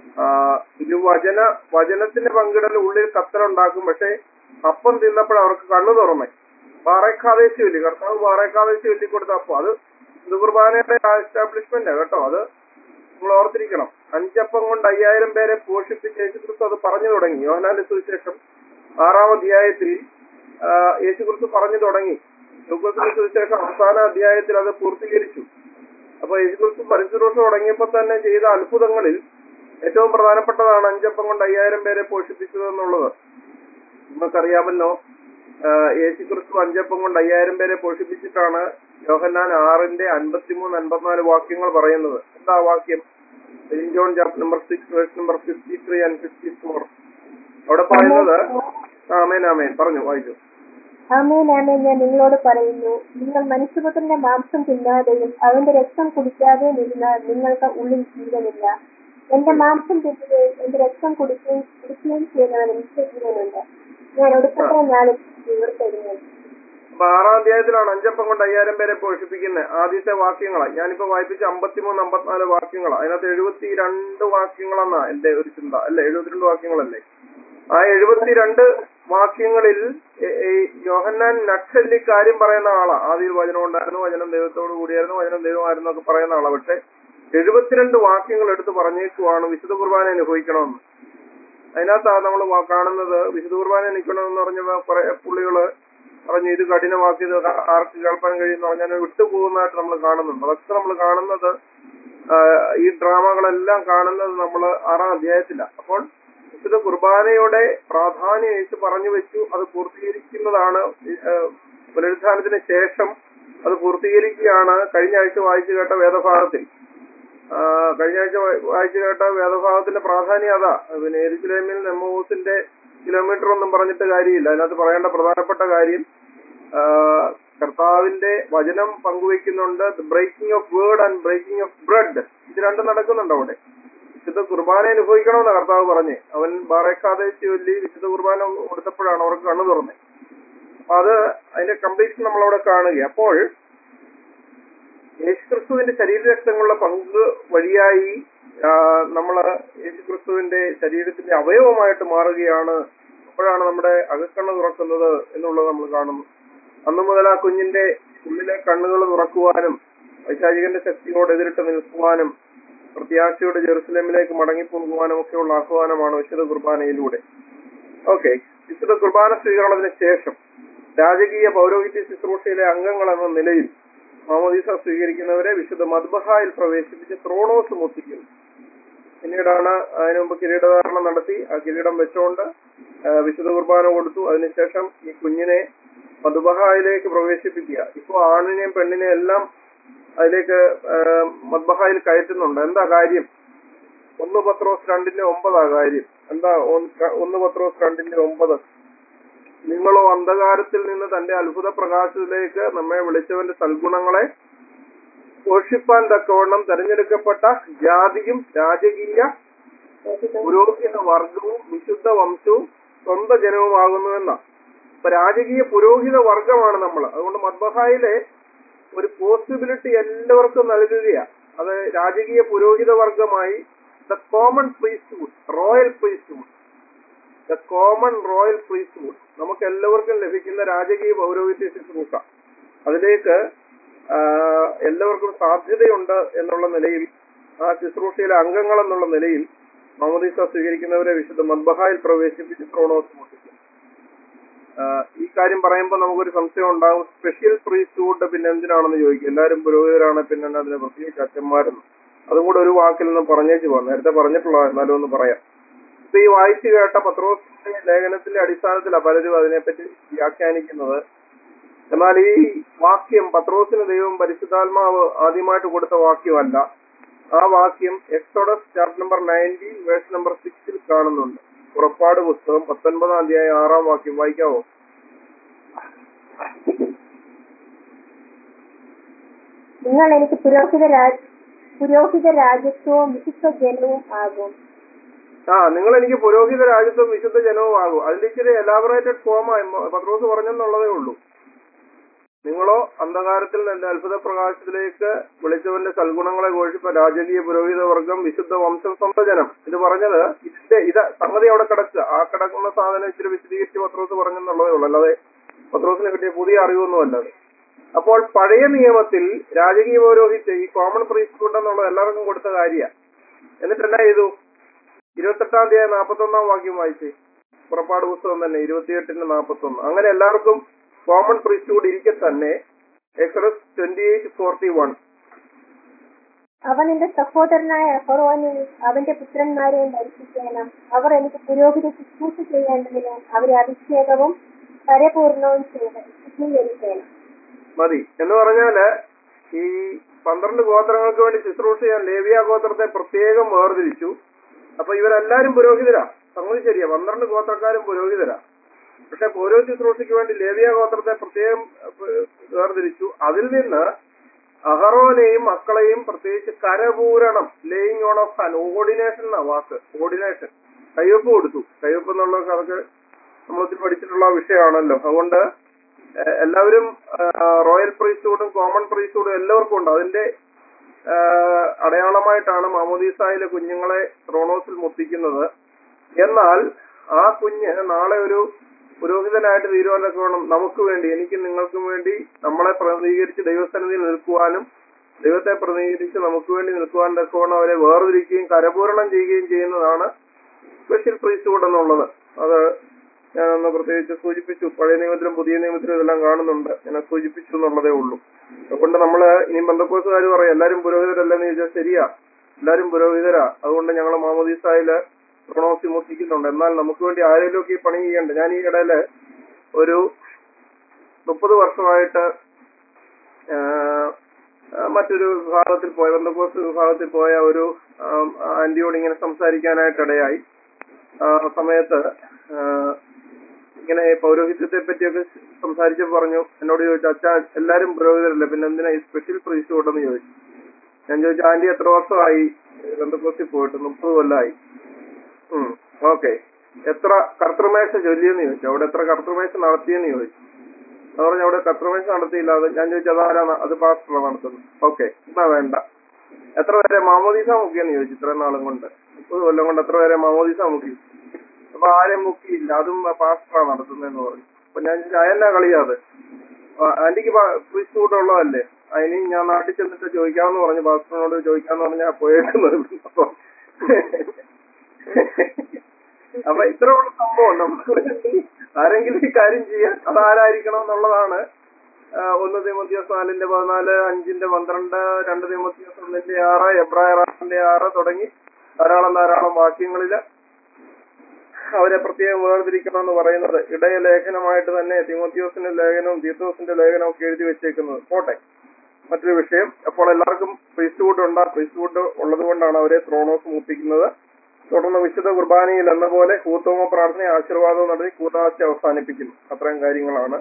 ഇത് വചന വചനത്തിന്റെ പങ്കിടൽ ഉള്ളിൽ കത്തലുണ്ടാക്കും. പക്ഷെ അപ്പം തിന്നപ്പോൾ അവർക്ക് കണ്ണു തുറന്നേ. പാറേക്കാദേശി വെല്ലി, കർത്താവ് പാറേക്കാദേശി വെല്ലി കൊടുത്ത അപ്പം, അത് വിശുദ്ധ കുർബാനയുടെ എസ്റ്റാബ്ലിഷ്മെന്റ് കേട്ടോ. അത് നമ്മൾ ഓർത്തിരിക്കണം. അഞ്ചപ്പം കൊണ്ട് അയ്യായിരം പേരെ പോഷിപ്പിച്ച് യേശുക്രിസ്തു അത് പറഞ്ഞു തുടങ്ങി. യോഹന്നാന്റെ സുവിശേഷം ആറാം അധ്യായത്തിൽ യേശുക്രിസ്തു പറഞ്ഞു തുടങ്ങി. ലൂക്കോസിന്റെ സുവിശേഷം അവസാന അധ്യായത്തിൽ അത് പൂർത്തീകരിച്ചു. അപ്പൊ യേശുക്രിസ്തു പരിശുശ്രൂഷ തുടങ്ങിയപ്പോൾ തന്നെ ചെയ്ത അത്ഭുതങ്ങളിൽ ഏറ്റവും പ്രധാനപ്പെട്ടതാണ് അഞ്ചപ്പം കൊണ്ട് അയ്യായിരം പേരെ പോഷിപ്പിച്ചത് എന്നുള്ളത്. നമുക്കറിയാമല്ലോ, യേശുക്രിസ്തു അഞ്ചപ്പം കൊണ്ട് അയ്യായിരം പേരെ പോഷിപ്പിച്ചിട്ടാണ് യോഹന്നാൻ ആറിന്റെ അൻപത്തിമൂന്ന് അൻപത്തിനാല് വാക്യങ്ങൾ പറയുന്നത്. എന്താ വാക്യം? John chapter number six verse number fifty three and fifty four. അവിടെ പറയുന്നത്, ആമേൻ ആമേൻ പറഞ്ഞു വായിച്ചു. ആമേൻ ആമേൻ, ഞാൻ നിങ്ങളോട് പറയുന്നു, നിങ്ങൾ മനുഷ്യപുത്രന്റെ മാംസം തിന്നാതെയും അവന്റെ രക്തം കുടിക്കാതെയും ഇരുന്നാൽ നിങ്ങൾക്ക് ഉള്ളിൽ ജീവനില്ല. എന്റെ മാംസം തിന്നുകയും എന്റെ രക്തം കുടിക്കുകയും കുടിക്കുകയും ചെയ്യുന്നവന് നിത്യജീവനുണ്ട്. ഞാൻ ഒടുക്കത്തെ നാളിൽ ഉയർത്തെഴുന്നേൽക്കും. അപ്പൊ ആറാം അധ്യായത്തിലാണ് അഞ്ചപ്പം കൊണ്ട് അയ്യായിരം പേരെ പോഷിപ്പിക്കുന്നത്. ആദ്യത്തെ വാക്യങ്ങളാണ് ഞാനിപ്പോ വായിപ്പിച്ച അമ്പത്തിമൂന്ന് അമ്പത്തിനാല് വാക്യങ്ങളാണ്. അതിനകത്ത് എഴുപത്തി രണ്ട് വാക്യങ്ങളെന്നാ എന്റെ ഒരു ചിന്ത. അല്ലെ, എഴുപത്തിരണ്ട് വാക്യങ്ങളല്ലേ? ആ എഴുപത്തിരണ്ട് വാക്യങ്ങളിൽ യോഹന്നാൻ നക്ഷല്ലി കാര്യം പറയുന്ന ആളാ. ആദ്യം വചനം ഉണ്ടായിരുന്നു, വചനം ദൈവത്തോട് കൂടിയായിരുന്നു, വചനം ദൈവമായിരുന്നു ഒക്കെ പറയുന്ന ആളാ. പക്ഷെ എഴുപത്തിരണ്ട് വാക്യങ്ങൾ എടുത്ത് പറഞ്ഞേക്കുവാണ് വിശുദ്ധ കുർബാന അനുഭവിക്കണമെന്ന്. അതിനകത്താണ് നമ്മൾ കാണുന്നത്. വിശുദ്ധ കുർബാന അനുഭവിക്കണമെന്ന് പറഞ്ഞ കുറെ പുള്ളികള് പറഞ്ഞു ഇത് കഠിനമാക്കിയത് ആർക്ക് കേൾപ്പാൻ കഴിയുമെന്ന് പറഞ്ഞാൽ വിട്ടുപോകുന്നതായിട്ട് നമ്മൾ കാണുന്നുണ്ട്. അതൊക്കെ നമ്മൾ കാണുന്നത്, ഈ ഡ്രാമകളെല്ലാം കാണുന്നത് നമ്മൾ ആറാം അധ്യായത്തിലാണ്. അപ്പോൾ വിശുദ്ധ കുർബാനയുടെ പ്രാധാന്യം യേശു പറഞ്ഞു വെച്ചു. അത് പൂർത്തീകരിക്കുന്നതാണ് പുനരുത്ഥാനത്തിന് ശേഷം അത് പൂർത്തീകരിക്കുകയാണ് കഴിഞ്ഞ ആഴ്ച വായിച്ചു കേട്ട വേദഭാഗത്തിൽ. കഴിഞ്ഞ ആഴ്ച വായിച്ചു കേട്ട വേദഭാഗത്തിന്റെ പ്രാധാന്യം അതാ. പിന്നെ യെരുശലേമിൽ എമ്മൂസിന്റെ കിലോമീറ്റർ ഒന്നും പറഞ്ഞിട്ട് കാര്യമില്ല. അതിനകത്ത് പറയേണ്ട പ്രധാനപ്പെട്ട കാര്യം കർത്താവിന്റെ വചനം പങ്കുവെക്കുന്നുണ്ട്. Breaking of word and breaking of bread, ഇത് രണ്ടും നടക്കുന്നുണ്ട് അവിടെ. വിശുദ്ധ കുർബാന അനുഭവിക്കണമെന്ന് കർത്താവ് പറഞ്ഞ് അവൻ ബാറേക്കാതെ ചൊല്ലി വിശുദ്ധ കുർബാന കൊടുത്തപ്പോഴാണ് അവർക്ക് കണ്ണു തുറന്നത്. അത് അതിന്റെ കംപ്ലീഷൻ നമ്മളവിടെ കാണുക. അപ്പോൾ യേശുക്രിസ്തുവിന്റെ ശരീരരക്തങ്ങളുടെ പങ്ക് വഴിയായി നമ്മള് യേശുക്രിസ്തുവിന്റെ ശരീരത്തിന്റെ അവയവമായിട്ട് മാറുകയാണ്. അപ്പോഴാണ് നമ്മുടെ അകക്കണ്ണ് തുറക്കുന്നത് എന്നുള്ളത് നമ്മൾ കാണുന്നു. അന്നു മുതൽ ആ കുഞ്ഞിന്റെ ഉള്ളിലെ കണ്ണുകൾ തുറക്കുവാനും വൈശാചികന്റെ ശക്തിയോട് എതിരിട്ട് നിൽക്കുവാനും പ്രത്യാശയോട് ജെറുസലേമിലേക്ക് മടങ്ങിപ്പോകുവാനും ഒക്കെയുള്ള ആഹ്വാനമാണ് വിശുദ്ധ കുർബാനയിലൂടെ. ഓക്കെ, വിശുദ്ധ കുർബാന സ്വീകരണത്തിന് ശേഷം രാജകീയ പൗരോഹിത്യ ശുശ്രൂഷയിലെ അംഗങ്ങൾ എന്ന നിലയിൽ മാമോദീസ സ്വീകരിക്കുന്നവരെ വിശുദ്ധ മദ്ബഹായിൽ പ്രവേശിപ്പിച്ച് ത്രോണോസ് മുത്തിക്കുന്നു. പിന്നീടാണ് അതിനു മുമ്പ് കിരീടധാരണം നടത്തി ആ കിരീടം വെച്ചുകൊണ്ട് വിശുദ്ധ കുർബാന കൊടുത്തു. അതിനുശേഷം ഈ കുഞ്ഞിനെ മദ്ബഹായിലേക്ക് പ്രവേശിപ്പിക്കുക. ഇപ്പോ ആണിനെയും പെണ്ണിനെയും എല്ലാം അതിലേക്ക് മദ്ബഹായിൽ കയറ്റുന്നുണ്ട്. എന്താ കാര്യം? ഒന്ന് പത്രോസ് രണ്ടിന്റെ ഒമ്പതാ കാര്യം. എന്താ ഒന്ന് പത്രോസ് രണ്ടിന്റെ ഒമ്പത്? നിങ്ങളോ അന്ധകാരത്തിൽ നിന്ന് തന്റെ അത്ഭുത പ്രകാശത്തിലേക്ക് നമ്മെ വിളിച്ചവന്റെ സൽഗുണങ്ങളെ ഘോഷിപ്പാൻ തക്കവണ്ണം തെരഞ്ഞെടുക്കപ്പെട്ട ജാതിയും രാജകീയ പുരോഹിത വർഗവും വിശുദ്ധ വംശവും സ്വന്തം ജനവുമാകുന്നുവെന്ന. ഇപ്പൊ രാജകീയ പുരോഹിത വർഗമാണ് നമ്മൾ. അതുകൊണ്ട് മദ്ബഹായിലെ ഒരു പോസിബിലിറ്റി എല്ലാവർക്കും നൽകുകയാണ്. അത് രാജകീയ പുരോഹിത വർഗമായി the common priesthood, royal priesthood, the common royal priesthood, നമുക്ക് എല്ലാവർക്കും ലഭിക്കുന്ന രാജകീയ പൗരോഹിത്യ ശുശ്രൂഷ, അതിലേക്ക് എല്ലാവർക്കും സാധ്യതയുണ്ട് എന്നുള്ള നിലയിൽ ആ ശുശ്രൂഷയിലെ അംഗങ്ങൾ എന്നുള്ള നിലയിൽ മാമോദീസ സ്വീകരിക്കുന്നവരെ വിശുദ്ധ മദ്ബഹായിൽ പ്രവേശിപ്പിച്ച് ത്രോണോസ് മുട്ടിക്കും. ഈ കാര്യം പറയുമ്പോൾ നമുക്കൊരു സംശയം ഉണ്ടാകും, സ്പെഷ്യൽ പ്രീസ്റ്റ്ഹുഡ് പിന്നെ എന്തിനാണെന്ന് ചോദിക്കും. എല്ലാവരും പുരോഹിതരാണ്, പിന്നെ അതിന് പ്രത്യേകിച്ച് അച്ഛന്മാരെന്ന്. അതും കൂടെ ഒരു വാക്കിൽ നിന്ന് പറഞ്ഞേച്ച് പോകാം, നേരത്തെ പറഞ്ഞിട്ടുള്ള എന്നാലും ഒന്ന് പറയാം. ഇപ്പൊ ഈ വായിച്ചു കേട്ട പത്രോസിന്റെ ലേഖനത്തിന്റെ അടിസ്ഥാനത്തിലാണ് പലരും അതിനെപ്പറ്റി വ്യാഖ്യാനിക്കുന്നത്. എന്നാൽ ഈ വാക്യം പത്രോസിന് ദൈവം പരിശുദ്ധാത്മാവ് ആദ്യമായിട്ട് കൊടുത്ത വാക്യമല്ല. ആ വാക്യം Exodus chapter number nineteen verse number സിക്സിൽ കാണുന്നുണ്ട്. പുറപ്പാട് പുസ്തകം പത്തൊൻപതാം അധ്യായം ആറാം വാക്യം വായിക്കാവോ? നിങ്ങൾ എനിക്ക് പുരോഹിത പുരോഹിത രാജ്യത്വവും വിശുദ്ധ ജനവും ആകും. ആ നിങ്ങൾ എനിക്ക് പുരോഹിത രാജ്യത്വം വിശുദ്ധ ജനവും ആകും. അതിന്റെ ഇച്ചിരി എലാബറേറ്റഡ് ഫോമായി പത്രോസ് പറഞ്ഞെന്നുള്ളതേ ഉള്ളൂ. നിങ്ങളോ അന്ധകാരത്തിൽ നിന്ന് അത്ഭുത പ്രകാശത്തിലേക്ക് വിളിച്ചവന്റെ സൽഗുണങ്ങളെ ഘോഷിപ്പ രാജകീയ പുരോഹിത വർഗം വിശുദ്ധ വംശം സ്വന്തം ജനം. ഇത് പറഞ്ഞത് ഇതിന്റെ ഇത് സംഗതി അവിടെ കിടക്കുക. ആ കിടക്കുന്ന സാധനം ഇച്ചിരി വിശദീകരിച്ച് പത്രോസ് പറഞ്ഞെന്നുള്ളതേ ഉള്ളൂ, അല്ലാതെ പത്രോസിന് കിട്ടിയ പുതിയ അറിവൊന്നും അല്ലാതെ. അപ്പോൾ പഴയ നിയമത്തിൽ രാജകീയ പൗരോഹിത്യ ഈ കോമൺ പ്രീസ്റ്റ്ഹുഡ് എന്നുള്ളത് എല്ലാവർക്കും കൊടുത്ത കാര്യമാണ്. എന്നിട്ട് എന്നാ ചെയ്തു? ഇരുപത്തെട്ടാം അധ്യായം നാൽപ്പത്തി ഒന്നാം വാക്യം വായിച്ചേ. പുറപ്പാട് പുസ്തകം തന്നെ ഇരുപത്തിയെട്ടിന്റെ നാൽപ്പത്തി ഒന്ന്. അങ്ങനെ എല്ലാവർക്കും കോമൺ പ്രീസ്റ്റ്ഹുഡ് ഇരിക്കെ തന്നെ Exodus twenty eight forty one അവൻ എന്റെ സഹോദരനായ അഹറോനെയും അവന്റെ പുത്രന്മാരെയും ഭരിപ്പിക്കണം. അവർ എനിക്ക് പുരോഹിത ശുശ്രൂഷ ചെയ്യേണ്ടതിന് അവരെ അഭിഷേകവും പരിപൂർണവും ചെയ്ത് ശുദ്ധീകരിക്കണം. മതി എന്ന് പറഞ്ഞാല് ഈ പന്ത്രണ്ട് ഗോത്രങ്ങൾക്ക് വേണ്ടി ശുശ്രൂഷ ചെയ്യാൻ ലേവിയ ഗോത്രത്തെ പ്രത്യേകം വേർതിരിച്ചു. അപ്പൊ ഇവരെല്ലാരും പുരോഹിതരാ. സംഗതി ശരിയാ, പന്ത്രണ്ട് ഗോത്രക്കാരും പുരോഹിതരാ. പക്ഷെ ഓരോ ശുശ്രൂഷയ്ക്ക് വേണ്ടി ലേവിയ ഗോത്രത്തെ പ്രത്യേകം വേർതിരിച്ചു. അതിൽ നിന്ന് അഹറോനെയും മക്കളെയും പ്രത്യേകിച്ച് കരപൂരണം, laying on of hand, ordination എന്നാ വാക്ക്, ഓർഡിനേഷൻ, കയ്യൊപ്പ് കൊടുത്തു. കയ്യൊപ്പ് എന്നുള്ളതൊക്കെ അതൊക്കെ നമ്മളൊത്തിരി പഠിച്ചിട്ടുള്ള വിഷയമാണല്ലോ. അതുകൊണ്ട് എല്ലാവരും റോയൽ പ്രീസ്റ്റ്ഹുഡും കോമൺ പ്രീസ്റ്റ്ഹുഡും എല്ലാവർക്കും ഉണ്ട്. അതിന്റെ അടയാളമായിട്ടാണ് മാമോദീസായിലെ കുഞ്ഞുങ്ങളെ ത്രോണോസിൽ മുത്തിക്കുന്നത്. എന്നാൽ ആ കുഞ്ഞ് നാളെ ഒരു പുരോഹിതനായിട്ട് തീരുവാനൊക്കെ വേണം നമുക്ക് വേണ്ടി, എനിക്കും നിങ്ങൾക്കും വേണ്ടി നമ്മളെ പ്രതിനിധീകരിച്ച് ദൈവസന്നിധിയിൽ നിൽക്കുവാനും ദൈവത്തെ പ്രതിനിധീകരിച്ച് നമുക്ക് വേണ്ടി നിൽക്കുവാനൊക്കെ വേണം അവരെ വേർതിരിക്കുകയും കരപൂരണം ചെയ്യുകയും ചെയ്യുന്നതാണ് സ്പെഷ്യൽ പ്രീസ്റ്റ്ഹുഡ് എന്നുള്ളത്. അത് ഞാനൊന്ന് പ്രത്യേകിച്ച് സൂചിപ്പിച്ചു. പഴയ നിയമത്തിലും പുതിയ നിയമത്തിലും ഇതെല്ലാം കാണുന്നുണ്ട്. ഞാൻ സൂചിപ്പിച്ചു എന്നുള്ളതേ ഉള്ളൂ. അതുകൊണ്ട് നമ്മള് ഇനി ബന്ധക്കോസുകാർ പറയാം എല്ലാരും പുരോഹിതരല്ലെന്ന് ചോദിച്ചാൽ ശരിയാ, എല്ലാരും പുരോഹിതരാ. അതുകൊണ്ട് ഞങ്ങൾ മാമോദീസായില് ത്രോണോസിൽ മുത്തിക്കുന്നുണ്ട്. എന്നാൽ നമുക്ക് വേണ്ടി ആരെങ്കിലും ഒക്കെ ഈ പണി ചെയ്യണ്ട. ഞാൻ ഈ ഇടയില് ഒരു മുപ്പത് വർഷമായിട്ട് മറ്റൊരു വിഭാഗത്തിൽ പോയ ബന്ധക്കോസ് വിഭാഗത്തിൽ പോയ ഒരു ആന്റിയോട് ഇങ്ങനെ സംസാരിക്കാനായിട്ടിടയായി. ആ സമയത്ത് ഇങ്ങനെ പൗരോഹിത്യത്തെ പറ്റിയൊക്കെ സംസാരിച്ചപ്പോൾ പറഞ്ഞു, എന്നോട് ചോദിച്ചു, അച്ഛാ എല്ലാരും പുരോഹിതരല്ലേ, പിന്നെ എന്തിനാ ഈ സ്പെഷ്യൽ പ്രൈസ് കൊണ്ടെന്ന് ചോദിച്ചു. ഞാൻ ചോദിച്ചു, ആന്റി എത്ര വർഷമായി ബന്ധക്കോസ്റ്റിൽ പോയിട്ട്? മുപ്പത് കൊല്ലമായി. ഉം ഓക്കെ. എത്ര കർത്തൃമേശ ചൊല്ലിയെന്ന് ചോദിച്ചു. അവിടെ എത്ര കർത്തൃമേശ നടത്തിയെന്ന് ചോദിച്ചു. അത് പറഞ്ഞു അവിടെ കർത്തൃമേശ നടത്തിയില്ല. അത് ഞാൻ ചോദിച്ചു, അതാരാണ്? അത് പാസ്റ്റർ നടത്തുന്നു. ഓക്കെ, എന്നാ വേണ്ട. എത്ര പേരെ മാമോദീസ മുക്കിയെന്ന് ചോദിച്ചു. ഇത്രയും നാളും കൊണ്ട്, മുപ്പത് കൊല്ലം കൊണ്ട് എത്ര പേരെ മാമോദീസ മുക്കി? അപ്പൊ ആരും മുക്കിയില്ല, അതും പാസ്റ്ററാ നടത്തുന്നതെന്ന് പറഞ്ഞു. അപ്പൊ ഞാൻ ചോദിച്ചു, അതെന്നാ കളിയാത്? ആന്റിക്ക് ക്രിസ്തു കൂട്ടുള്ളതല്ലേ, അതിന് ഞാൻ നാട്ടിൽ ചെന്നിട്ട് ചോദിക്കാമെന്ന് പറഞ്ഞു, പാസ്റ്ററിനോട് ചോദിക്കാന്ന് പറഞ്ഞാൽ പോയേക്കുന്നത്. അപ്പൊ അപ്പൊ ഇത്രയുള്ള സംഭവം നമുക്ക് ആരെങ്കിലും ഈ കാര്യം ചെയ്യാൻ അതാരായിരിക്കണം എന്നുള്ളതാണ്. ഒന്ന് തീമോഥെയോസ് നാലിന്റെ പതിനാല്, അഞ്ചിന്റെ പന്ത്രണ്ട്, രണ്ട് തീമോഥെയോസ് ഒന്നിന്റെ ആറ്, എബ്രായർ ആറിന്റെ ആറ് തുടങ്ങി ധാരാളം ധാരാളം വാക്യങ്ങളില് അവരെ പ്രത്യേകം വേർതിരിക്കണം എന്ന് പറയുന്നത്. ഇടയ ലേഖനമായിട്ട് തന്നെ തീമോഥെയോസിന്റെ ലേഖനവും തീത്തോസിന്റെ ലേഖനവും ഒക്കെ എഴുതി വെച്ചേക്കുന്നത്. പോട്ടെ, മറ്റൊരു വിഷയം. അപ്പോൾ എല്ലാവർക്കും പ്രീസ്റ്റ്ഹുഡ് ഉണ്ട്. പ്രീസ്റ്റ്ഹുഡ് ഉള്ളത് കൊണ്ടാണ് അവരെ ത്രോണോസ് മൂപ്പിക്കുന്നത്. തുടർന്ന് വിശുദ്ധ കുർബാനയിൽ എന്ന പോലെ കൂത്തോമ പ്രാർത്ഥന ആശീർവാദവും നടത്തി കൂതാശ അവസാനിപ്പിക്കുന്നു. അത്രയും കാര്യങ്ങളാണ്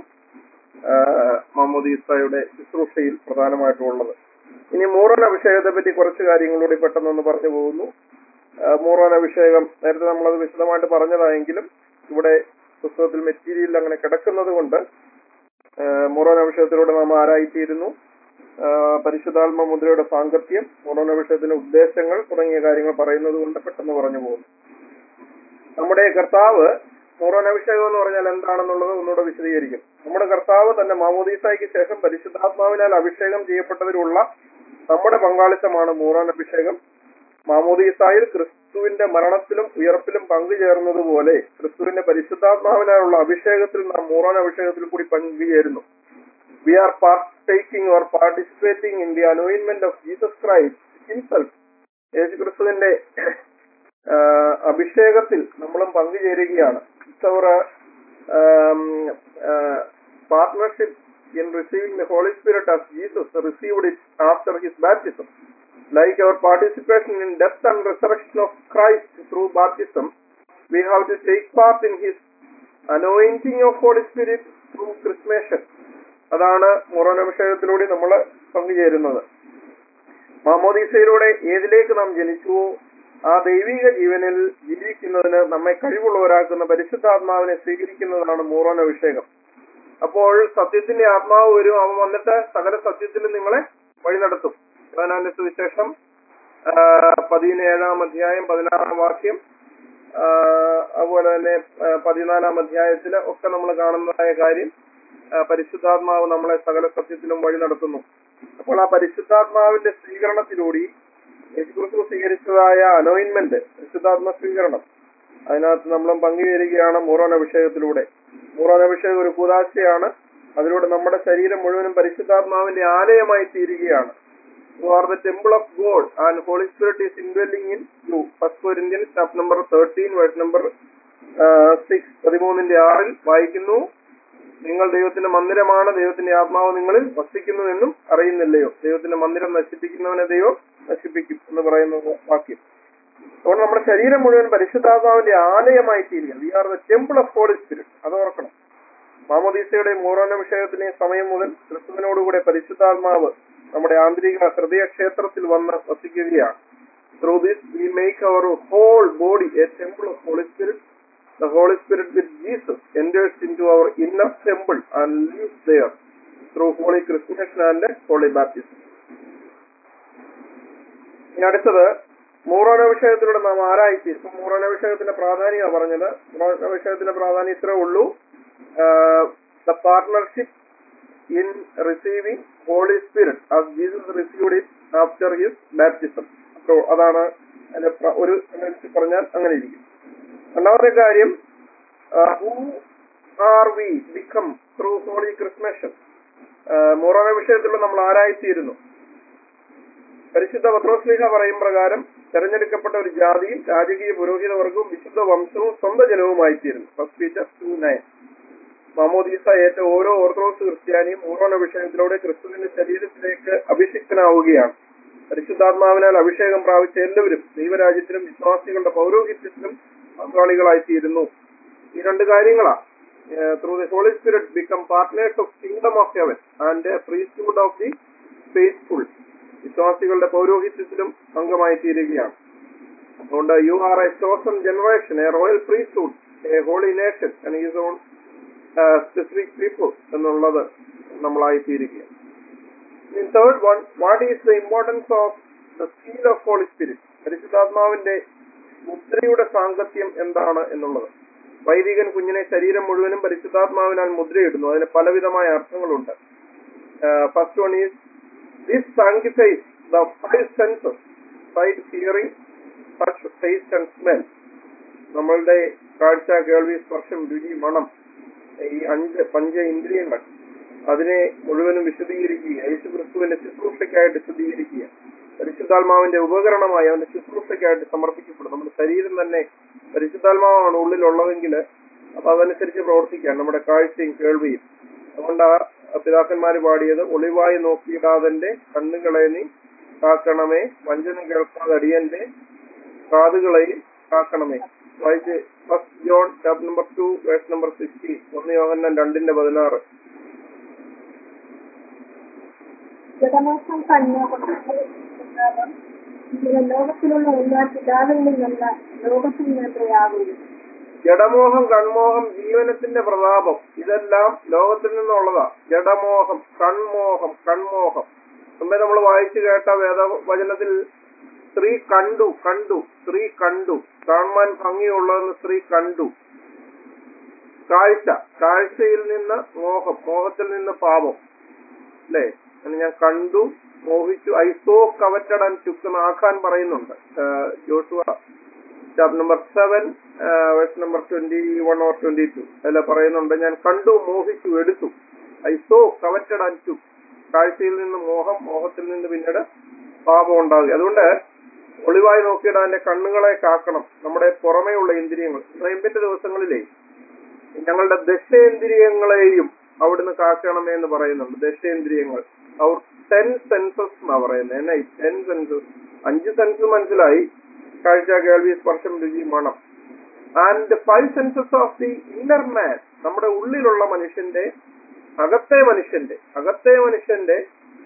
മാമോദീസയുടെ ശുശ്രൂഷയിൽ പ്രധാനമായിട്ടുള്ളത്. ഇനി മൂറൻ അഭിഷേകത്തെ പറ്റി കുറച്ച് കാര്യങ്ങളൂടി പെട്ടെന്നൊന്ന് പറഞ്ഞു പോകുന്നു. മൂറൻ അഭിഷേകം നേരത്തെ നമ്മളത് വിശദമായിട്ട് പറഞ്ഞതായെങ്കിലും ഇവിടെ പുസ്തകത്തിൽ മെറ്റീരിയൽ അങ്ങനെ കിടക്കുന്നത് കൊണ്ട് മൂറൻ അഭിഷേകത്തിലൂടെ നാം ആരായിത്തീരുന്നു, പരിശുദ്ധാത്മ മുദ്രയുടെ സാങ്കത്യം, മൂറൻ അഭിഷേകത്തിന്റെ ഉദ്ദേശങ്ങൾ തുടങ്ങിയ കാര്യങ്ങൾ പറയുന്നത് കൊണ്ട് പെട്ടെന്ന് പറഞ്ഞു പോകുന്നു. നമ്മുടെ കർത്താവ് മൂറൻ അഭിഷേകം എന്ന് പറഞ്ഞാൽ എന്താണെന്നുള്ളത് ഒന്നുകൂടെ വിശദീകരിക്കും. നമ്മുടെ കർത്താവ് തന്നെ മാമോദീസായ്ക്ക് ശേഷം പരിശുദ്ധാത്മാവിനാൽ അഭിഷേകം ചെയ്യപ്പെട്ടതിലുള്ള നമ്മുടെ പങ്കാളിത്തമാണ് മൂറൻ അഭിഷേകം. മാമോദീസായിൽ ക്രിസ്തുവിന്റെ മരണത്തിലും ഉയർപ്പിലും പങ്കുചേർന്നതുപോലെ ക്രിസ്തുവിന്റെ പരിശുദ്ധാത്മാവിനാലുള്ള അഭിഷേകത്തിൽ നാം മൂറൻ അഭിഷേകത്തിൽ കൂടി പങ്കുചേരുന്നു. We are partaking or participating in the anointment of Jesus Christ himself. യേശു ക്രിസ്തുവിന്റെ അഭിഷേകത്തിൽ നമ്മളും പങ്കുചേരുകയാണ്. It's our um, uh, partnership in receiving the Holy Spirit as Jesus received it after his baptism. Like our participation in death and resurrection of Christ through baptism, we have to take part in his anointing of Holy Spirit through chrismation. അതാണ് മൂറൻ അഭിഷേകത്തിലൂടെ നമ്മൾ പങ്കുചേരുന്നത്. മാമോദീസയിലൂടെ ഏതിലേക്ക് നാം ജനിച്ചുവോ ആ ദൈവിക ജീവനിൽ ജീവിക്കുന്നതിന് നമ്മെ കഴിവുള്ളവരാക്കുന്ന പരിശുദ്ധാത്മാവിനെ സ്വീകരിക്കുന്നതാണ് മൂറൻ അഭിഷേകം. അപ്പോൾ സത്യത്തിന്റെ ആത്മാവ് വരും, അവൻ വന്നിട്ട് സകല സത്യത്തിലും നിങ്ങളെ വഴി നടത്തും. യോഹന്നാന്റെ സുവിശേഷം പതിനേഴാം അധ്യായം പതിനാറാം വാക്യം, അതുപോലെ തന്നെ പതിനാലാം അധ്യായത്തില് ഒക്കെ നമ്മൾ കാണുന്നതായ കാര്യം, പരിശുദ്ധാത്മാവ് നമ്മളെ സകല സത്യത്തിലും വഴി നടത്തുന്നു. അപ്പോൾ ആ പരിശുദ്ധാത്മാവിന്റെ സ്വീകരണത്തിലൂടെ യേശുക്രിസ്തു സ്വീകരിച്ചതായ അനോയിന്റ്മെന്റ്, പരിശുദ്ധാത്മ സ്വീകരണം, അതിനകത്ത് നമ്മളും പങ്കുചേരുകയാണ് മൂറൻ അഭിഷേകത്തിലൂടെ. മൂറൻ അഭിഷേകം ഒരു കൂദാശയാണ്. അതിലൂടെ നമ്മുടെ ശരീരം മുഴുവനും പരിശുദ്ധാത്മാവിന്റെ ആലയമായി തീരുകയാണ്. You are the temple of God and Holy Spirit is indwelling in you. First Corinthians chapter number thirteen verse number six. പതിമൂന്നിന്റെ ആറിൽ വായിക്കുന്നു, നിങ്ങൾ ദൈവത്തിന്റെ മന്ദിരമാണ്, ദൈവത്തിന്റെ ആത്മാവ് നിങ്ങളിൽ വസിക്കുന്നുവെന്നും അറിയുന്നില്ലയോ? ദൈവത്തിന്റെ മന്ദിരം നശിപ്പിക്കുന്നവനെ ദൈവം നശിപ്പിക്കും എന്ന് പറയുന്ന വാക്യം. അതുകൊണ്ട് നമ്മുടെ ശരീരം മുഴുവൻ പരിശുദ്ധാത്മാവിന്റെ ആലയമായി തീരുക. We are the temple of holy spirit. അത് ഓർക്കണം. മാമോദീസയുടെ മൂറൻ അഭിഷേകത്തിന് സമയം മുതൽ ക്രിസ്തുവിനോടുകൂടെ പരിശുദ്ധാത്മാവ് നമ്മുടെ ആന്തരിക ഹൃദയ ക്ഷേത്രത്തിൽ വന്ന് വസിക്കുകയാണ്. Through this we make our whole body a temple of Holy Spirit. The Holy Spirit with Jesus enters into our inner temple and lives there through holy chrismation and holy baptism. ഇനി അടുത്തത് മൂറൻ അഭിഷേകത്തിലൂടെ നാം ആരായിത്തീരും. ഇപ്പൊ മൂറൻ അഭിഷേകത്തിന്റെ പ്രാധാന്യമാണ് പറഞ്ഞത്. മൂറൻ അഭിഷേകത്തിന്റെ പ്രാധാന്യം ഇത്രേ ഉള്ളൂ. The partnership in receiving Holy Spirit as Jesus received it after his baptism. അപ്പോൾ അതാണ് അതിന്റെ ഒരു പറഞ്ഞാൽ അങ്ങനെ ഇരിക്കും. രണ്ടാമത്തെ കാര്യം, who are we become through holy chrismation. മൂറൻ അഭിഷേകത്തിലൂടെ നമ്മൾ ആരായിത്തീരുന്നു. പരിശുദ്ധ പത്രോസ്ലീഹ പറയും പ്രകാരം തെരഞ്ഞെടുക്കപ്പെട്ട ഒരു ജാതിയും രാജകീയ പുരോഹിത വർഗവും വിശുദ്ധ വംശവും സ്വന്തം ജനവുമായിത്തീരുന്നു. First Peter two nine. മാമോദീസ ഏറ്റ ഓരോ ഓർത്തഡോക്സ് ക്രിസ്ത്യാനിയും മൂറൻ അഭിഷേകത്തിലൂടെ ക്രിസ്തുവിന്റെ ശരീരത്തിലേക്ക് അഭിഷിക്തനാവുകയാണ്. പരിശുദ്ധാത്മാവിനാൽ അഭിഷേകം പ്രാപിച്ച എല്ലാവരും ദൈവരാജ്യത്തിലും വിശ്വാസികളുടെ പൗരോഹിത്യത്തിലും പങ്കാളികളായിത്തീരുന്നു. ഈ രണ്ട് കാര്യങ്ങളാ uh, through the Holy Spirit become partners of kingdom of heaven and a priesthood of the faithful. വിശ്വാസികളുടെ പൗരോഹിത്യത്തിലും അംഗമായി തീരുകയാണ്. അതുകൊണ്ട് you are a chosen generation, a royal priesthood, a holy nation and his own specific people എന്നുള്ളത് നമ്മളായി തീരുകയാണ്. In third one, what is the importance of the seal of Holy Spirit? പരിശുദ്ധാത്മാവിന്റെ മുദ്രയുടെ സാങ്കത്യം എന്താണ് എന്നുള്ളത്. വൈദികൻ കുഞ്ഞിനെ ശരീരം മുഴുവനും പരിശുദ്ധാത്മാവിനാൽ മുദ്രയിടുന്നു. അതിന് പലവിധമായ അർത്ഥങ്ങളുണ്ട്. First one is this sanctifies the five senses, sight, hearing, touch, taste and smell. നമ്മളുടെ കാഴ്ച, കേൾവി, സ്പർശം, രുചി, മണം, ഈ അഞ്ച് പഞ്ച ഇന്ദ്രിയങ്ങൾ അതിനെ മുഴുവനും വിശദീകരിക്കുക, യേശു ക്രിസ്തുവിന്റെ ശുശ്രൂഷയ്ക്കായിട്ട് ശുദ്ധീകരിക്കുക, പരിശുദ്ധാത്മാവിന്റെ ഉപകരണമായി അവന്റെ ശുശ്രൂഷയ്ക്കായിട്ട് സമർപ്പിക്കപ്പെടും. നമ്മുടെ ശരീരം തന്നെ പരിശുദ്ധാത്മാവാണ് ഉള്ളിലുള്ളതെങ്കിൽ അപ്പൊ അതനുസരിച്ച് പ്രവർത്തിക്കാൻ നമ്മുടെ കാഴ്ചയും കേൾവിയും. അതുകൊണ്ട് ആ പിതാക്കന്മാര് പാടിയത് ഒളിവായി നോക്കിയിടാതെ കണ്ണുകളെ നീ കാക്കണമേ, വഞ്ചന കേൾക്കാതെ അടിയന്റെ കാതുകളെയും കാക്കണമേ. വായിച്ച് first John chapter number two verse number sixteen. ഒന്ന് യോഹന്നാൻ രണ്ടിന്റെ പതിനാറ്. ജഡമോഹം കൺമോഹം ലോകത്തിലുള്ള എല്ലാ പിതാവിൽ നിന്നല്ല, ലോകത്തിൽ നിന്നത്രയാകുന്നു. ജഡമോഹം, കൺമോഹം, ജീവനത്തിന്റെ പ്രതാപം, ഇതെല്ലാം ലോകത്തിൽ നിന്നുള്ളതാ. ജഡമോഹം, കൺമോഹം, കൺമോഹം മുമ്പേ നമ്മൾ വായിച്ചു കേട്ട വേദവചനത്തിൽ സ്ത്രീ കണ്ടു കണ്ടു സ്ത്രീ കണ്ടു കാണുവാൻ ഭംഗിയുള്ളതെന്ന് സ്ത്രീ കണ്ടു. കാഴ്ച, കാഴ്ചയിൽ നിന്ന് മോഹം, മോഹത്തിൽ നിന്ന് പാപം, അല്ലേ? ഞാൻ കണ്ടു, മോഹിച്ചു. I saw coveted and took എന്ന് ആഖാൻ പറയുന്നുണ്ട്. Joshua chapter number seven verse number twenty one or twenty two അതിൽ പറയുന്നുണ്ട്, ഞാൻ കണ്ടു, മോഹിച്ചു, എടുത്തു. I saw coveted and took. കാഴ്ചയിൽ നിന്ന് മോഹം, മോഹത്തിൽ നിന്ന് പിന്നീട് പാപം ഉണ്ടാകുക. അതുകൊണ്ട് ഒളിവായി നോക്കിയിട്ട് അതിന്റെ കണ്ണുകളെ കാക്കണം. നമ്മുടെ പുറമേയുള്ള ഇന്ദ്രിയങ്ങൾ, നോയമ്പിന്റെ ദിവസങ്ങളിലേ ഞങ്ങളുടെ ദശേന്ദ്രിയങ്ങളെയും അവിടുന്ന് കാക്കണമേ എന്ന് പറയുന്നുണ്ട്. ദശേന്ദ്രിയങ്ങൾ, അവർ ടെൻ സെൻസസ് എന്നാ പറയുന്നത്. എന്നാ ടെൻ സെൻസസ്? അഞ്ച് സെൻസ് മനസ്സിലായി, കാഴ്ച, കേൾവി, സ്പർശം, രുചി, മണം. And five senses of the inner man, നമ്മുടെ ഉള്ളിലുള്ള മനുഷ്യന്റെ, അകത്തെ മനുഷ്യന്റെ അകത്തെ മനുഷ്യന്റെ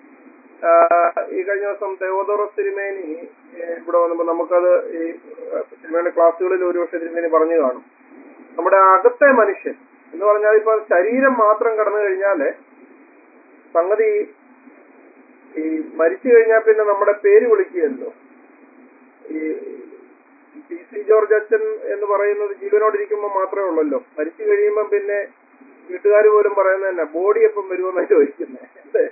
ഈ കഴിഞ്ഞ ദിവസം തെയോദോറസ് തിരുമേനി ഇവിടെ വന്നപ്പോ നമുക്കത് ഈ തിരുമേനിയുടെ ക്ലാസ്സുകളിൽ ഒരുപക്ഷെ തിരുമേനി പറഞ്ഞു കാണും. നമ്മുടെ അകത്തെ മനുഷ്യൻ എന്ന് പറഞ്ഞാൽ ഇപ്പൊ ശരീരം മാത്രം കടന്നു കഴിഞ്ഞാല് സംഗതി ഈ മരിച്ചു കഴിഞ്ഞാൽ പിന്നെ നമ്മുടെ പേര് വിളിക്കുകയല്ലോ. ഈ പി സി ജോർജ് അച്ഛൻ എന്ന് പറയുന്നത് ജീവനോടിരിക്കുമ്പോൾ മാത്രമേ ഉള്ളല്ലോ. മരിച്ചു കഴിയുമ്പം പിന്നെ വീട്ടുകാർ പോലും പറയുന്നത് തന്നെ ബോഡി എപ്പം വരുമെന്നാണ് ചോദിക്കുന്നത്. അല്ലേ?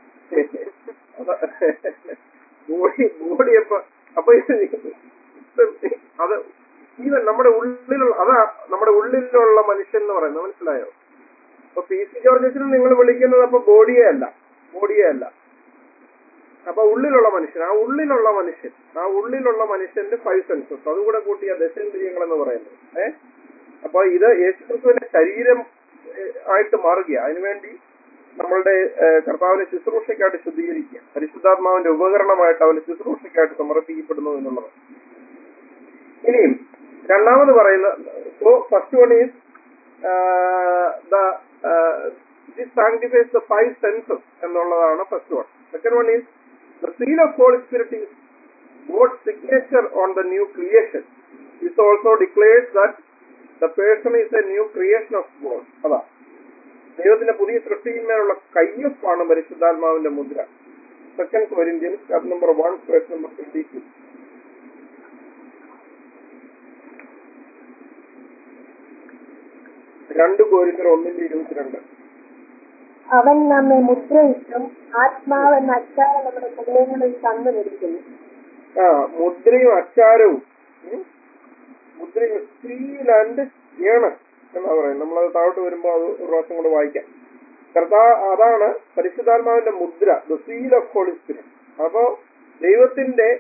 ബോഡി ബോഡി എപ്പ അപ്പൊ അത് ഈവൻ നമ്മുടെ ഉള്ളിലുള്ള, അതാ നമ്മുടെ ഉള്ളിലുള്ള മനുഷ്യൻ എന്ന് പറയുന്നത്. മനസ്സിലായോ? അപ്പൊ പി സി ജോർജ് അച്ഛനും നിങ്ങൾ വിളിക്കുന്നത് അപ്പൊ ബോഡിയെ അല്ല, ബോഡിയെ അല്ല. അപ്പൊ ഉള്ളിലുള്ള മനുഷ്യൻ, ആ ഉള്ളിലുള്ള മനുഷ്യൻ ആ ഉള്ളിലുള്ള മനുഷ്യന്റെ ഫൈവ് സെൻസസ് അതുകൂടെ കൂട്ടിയ ദശേന്ദ്രിയങ്ങൾ എന്ന് പറയുന്നത്. ഏഹ് അപ്പൊ ഇത് യേശുക്രിസ്തുവിന്റെ ശരീരം ആയിട്ട് മാറുക. അതിനുവേണ്ടി നമ്മളുടെ കർത്താവിനെ ശുശ്രൂഷയ്ക്കായിട്ട് ശുദ്ധീകരിക്കുക, പരിശുദ്ധാത്മാവിന്റെ ഉപകരണമായിട്ട് അവന് ശുശ്രൂഷയ്ക്കായിട്ട് സമർപ്പിക്കപ്പെടുന്നു എന്നുള്ളത്. ഇനിയും രണ്ടാമത് പറയുന്ന first one is the sanctifies the five senses എന്നുള്ളതാണ് first one. Second one is the seal of Holy Spirit is God's signature on the new creation. This also declares that the person is a new creation of God. അതാ ദൈവത്തിന്റെ പുതിയ സൃഷ്ടിയിന്മേലുള്ള കയ്യൊപ്പാണ് പരിശുദ്ധാത്മാവിന്റെ മുദ്ര. Second Corinthians chapter number one verse number twenty two. രണ്ട് കൊരിന്ത്യർ ഒന്നിന്റെ ഇരുപത്തിരണ്ട്. അവൻ നമ്മെ മുദ്രയിട്ടും ആത്മാവ് എന്ന അച്ചാരം നമ്മുടെ ഹൃദയങ്ങളിൽ തന്നു ലഭിക്കുന്നു. ആ മുദ്രയും അച്ചാരവും മുദ്രയും സീൽ ആൻഡ് ഏണ് എന്നാ പറയുന്നത്. നമ്മളത് താഴോട്ട് വരുമ്പോ അത് ഒരു പ്രാവശ്യം കൊണ്ട് വായിക്കാം. കർത്താ അതാണ് പരിശുദ്ധാത്മാവിന്റെ മുദ്ര, the seal of holy Spirit. അപ്പോ ദൈവത്തിന്റെ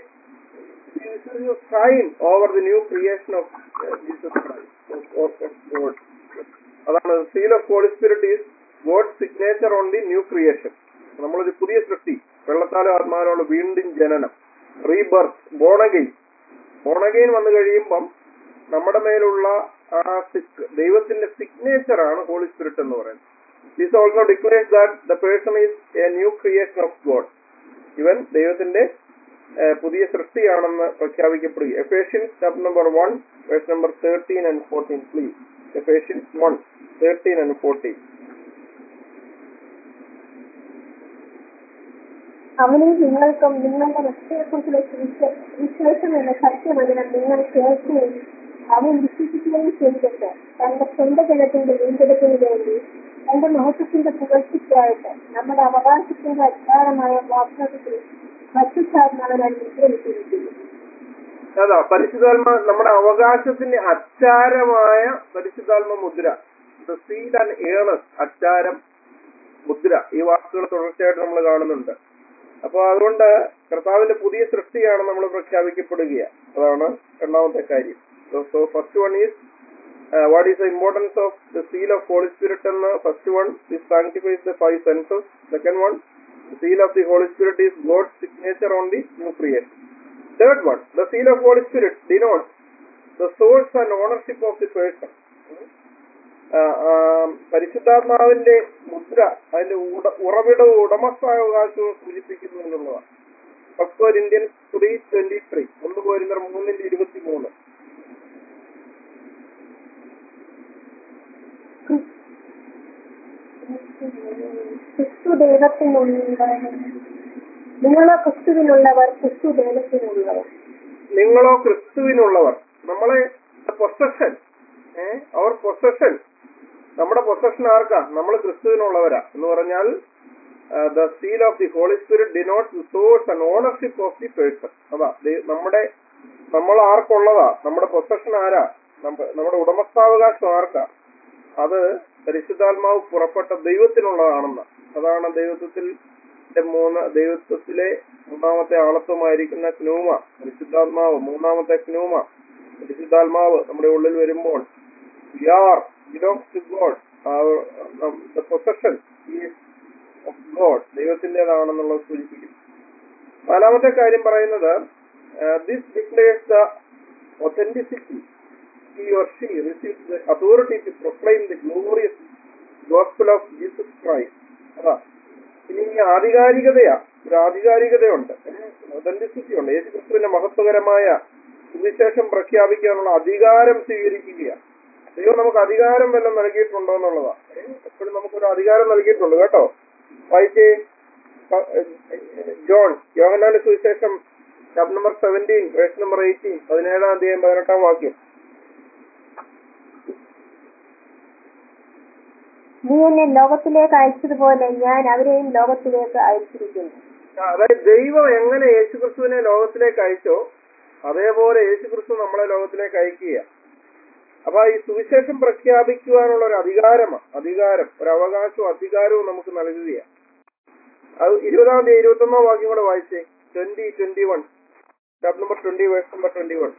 sign over the new creation of Jesus Christ. അതാണ് seal of holy Spirit is God signature on the new creation. നമ്മളൊരു പുതിയ സൃഷ്ടി, വെള്ളത്താലും ആത്മാവിനുള്ള വീണ്ടും ജനനം, റീബർത്ത്, ബോണഗെയിൻ. ബോണഗെയിൻ വന്നു കഴിയുമ്പം നമ്മുടെ മേലുള്ള ആ സിക് ദൈവത്തിന്റെ സിഗ്നേച്ചർ ആണ് ഹോളി സ്പിരിറ്റ് എന്ന് പറയുന്നത്. This also declares that the person is a new creation of God. ഇവൻ ദൈവത്തിന്റെ ഏഹ്, പുതിയ സൃഷ്ടിയാണെന്ന് പ്രഖ്യാപിക്കപ്പെടുക. Ephesians chapter number one verse number thirteen and fourteen please. Ephesians one thirteen and fourteen. അവനിൽ നിങ്ങൾക്കും നിങ്ങളുടെ രക്ഷയെക്കുറിച്ചുള്ള വിശ്വാസം എന്ന സത്യമതിനം നിങ്ങൾ കേൾക്കുകയും അവൻ വിശ്വസിക്കുകയും ചെയ്തിട്ട് തന്റെ സ്വന്തം ജനത്തിന്റെ വീണ്ടെടുപ്പിന് വേണ്ടി തന്റെ മഹത്വത്തിന്റെ പുകഴ്ചയ്ക്കായിട്ട് നമ്മുടെ അവകാശത്തിന്റെ അധികാരമായ വാഗ്ദത്തത്തിൽ പരിശുദ്ധാത്മാവിനാൽ മുദ്രയിട്ടിരിക്കുന്നു. അതാ പരിശുദ്ധാത്മ നമ്മുടെ അവകാശത്തിന്റെ അച്ചാരമായ പരിശുദ്ധാത്മ മുദ്ര. ദ സീൽ ആൻഡ് ഏണസ്, അച്ചാരം, മുദ്ര, ഈ വാക്കുകൾ തുടർച്ചയായിട്ട് നമ്മൾ കാണുന്നുണ്ട്. അപ്പൊ അതുകൊണ്ട് കർത്താവിന്റെ പുതിയ സൃഷ്ടിയാണ് നമ്മൾ പ്രഖ്യാപിക്കപ്പെടുക. അതാണ് രണ്ടാമത്തെ കാര്യം. So first one is what is the importance of the seal of holy Spirit എന്ന first one is sanctifies the five senses. Second one, the seal of the Holy Spirit is God's signature on the new creation. Third one, the seal of Holy Spirit denotes the source and ownership of the person. പരിശുദ്ധാത്മാവിന്റെ മുദ്ര അതിന്റെ ഉറവിടവും ഉടമസ്ഥാവകാശവും സൂചിപ്പിക്കുന്നു എന്നുള്ളതാണ്. First Corinthians three twenty three ഒന്ന് കൊരിന്ത്യർ മൂന്നിന്റെ ഇരുപത്തി മൂന്ന്. ക്രിസ്തു ദൈവത്തിനുള്ള നിങ്ങളോ ക്രിസ്തുവിനുള്ളവർ ക്രിസ്തു ദൈവത്തിനുള്ളവർ. നിങ്ങളോ ക്രിസ്തുവിനുള്ളവർ. നമ്മളെ പൊസഷൻ, ഏഹ് അവർ പൊസഷൻ, നമ്മുടെ പൊസഷൻ ആർക്കാ? നമ്മൾ ക്രിസ്തുവിനുള്ളവരാ എന്ന് പറഞ്ഞാൽ the seal of the Holy Spirit denotes the source and ownership of the person. അതാ നമ്മുടെ നമ്മൾ ആർക്കുള്ളതാ, നമ്മുടെ പൊസഷൻ ആരാ, നമ്മുടെ ഉടമസ്ഥാവകാശം ആർക്കാ? അത് പരിശുദ്ധാത്മാവ് പുറപ്പെട്ട ദൈവത്തിനുള്ളതാണെന്ന്. അതാണ് ദൈവത്വത്തിൽ മൂന്ന് ദൈവത്വത്തിലെ മൂന്നാമത്തെ ആളത്വമായിരിക്കുന്ന ക്നൂമ, പരിശുദ്ധാത്മാവ്. മൂന്നാമത്തെ ക്നൂമ, പരിശുദ്ധാത്മാവ് നമ്മുടെ ഉള്ളിൽ വരുമ്പോൾ we are belongs to God. Our um, the possession is of God. ദൈവത്തിൻ്റെതാണെന്നുള്ളത് സൂചിപ്പിക്കും. നാലാമത്തെ കാര്യം പറയുന്നത് this declares the authenticity. He or she receives the authority to proclaim the glorious gospel of Jesus Christ. അതാ ഇനി ആധികാരികതയാ, ഒരു ആധികാരികതയുണ്ട്, ഒതന്റിസിറ്റി ഉണ്ട്. യേശുക്രിസ്തുവിന്റെ മഹത്വകരമായ സുവിശേഷം പ്രഖ്യാപിക്കാനുള്ള അധികാരം സ്വീകരിക്കുകയാണ്. ദൈവം നമുക്ക് അധികാരം വല്ലതും നൽകിയിട്ടുണ്ടോ എന്നുള്ളതാ. എപ്പോഴും നമുക്കൊരു അധികാരം നൽകിയിട്ടുണ്ട് കേട്ടോ. വായിച്ചേ ജോൺ യോഹന്നാന്റെ സുവിശേഷം chapter number seventeen verse number eighteen, പതിനേഴാം അധ്യായം പതിനെട്ടാം വാക്യം. നീ എന്നെ ലോകത്തിലേക്ക് അയച്ചതുപോലെ ഞാൻ അവരെയും ലോകത്തിലേക്ക് അയച്ചിരിക്കുന്നു. അതായത് ദൈവം എങ്ങനെ യേശുക്രിസ്തുവിനെ ലോകത്തിലേക്ക് അയച്ചോ അതേപോലെ യേശുക്രിസ്തു നമ്മളെ ലോകത്തിലേക്ക് അയക്കുക. അപ്പൊ ഈ സുവിശേഷം പ്രഖ്യാപിക്കുവാനുള്ള ഒരു അധികാരമാണ്, അധികാരം, ഒരു അവകാശവും അധികാരവും നമുക്ക് നൽകുകയാണ്. അത് ഇരുപതാം തീയതി ഇരുപത്തി ഒന്നാം വാക്യം കൂടെ വായിച്ചേ. Twenty twenty one chapter number twenty verse number twenty one.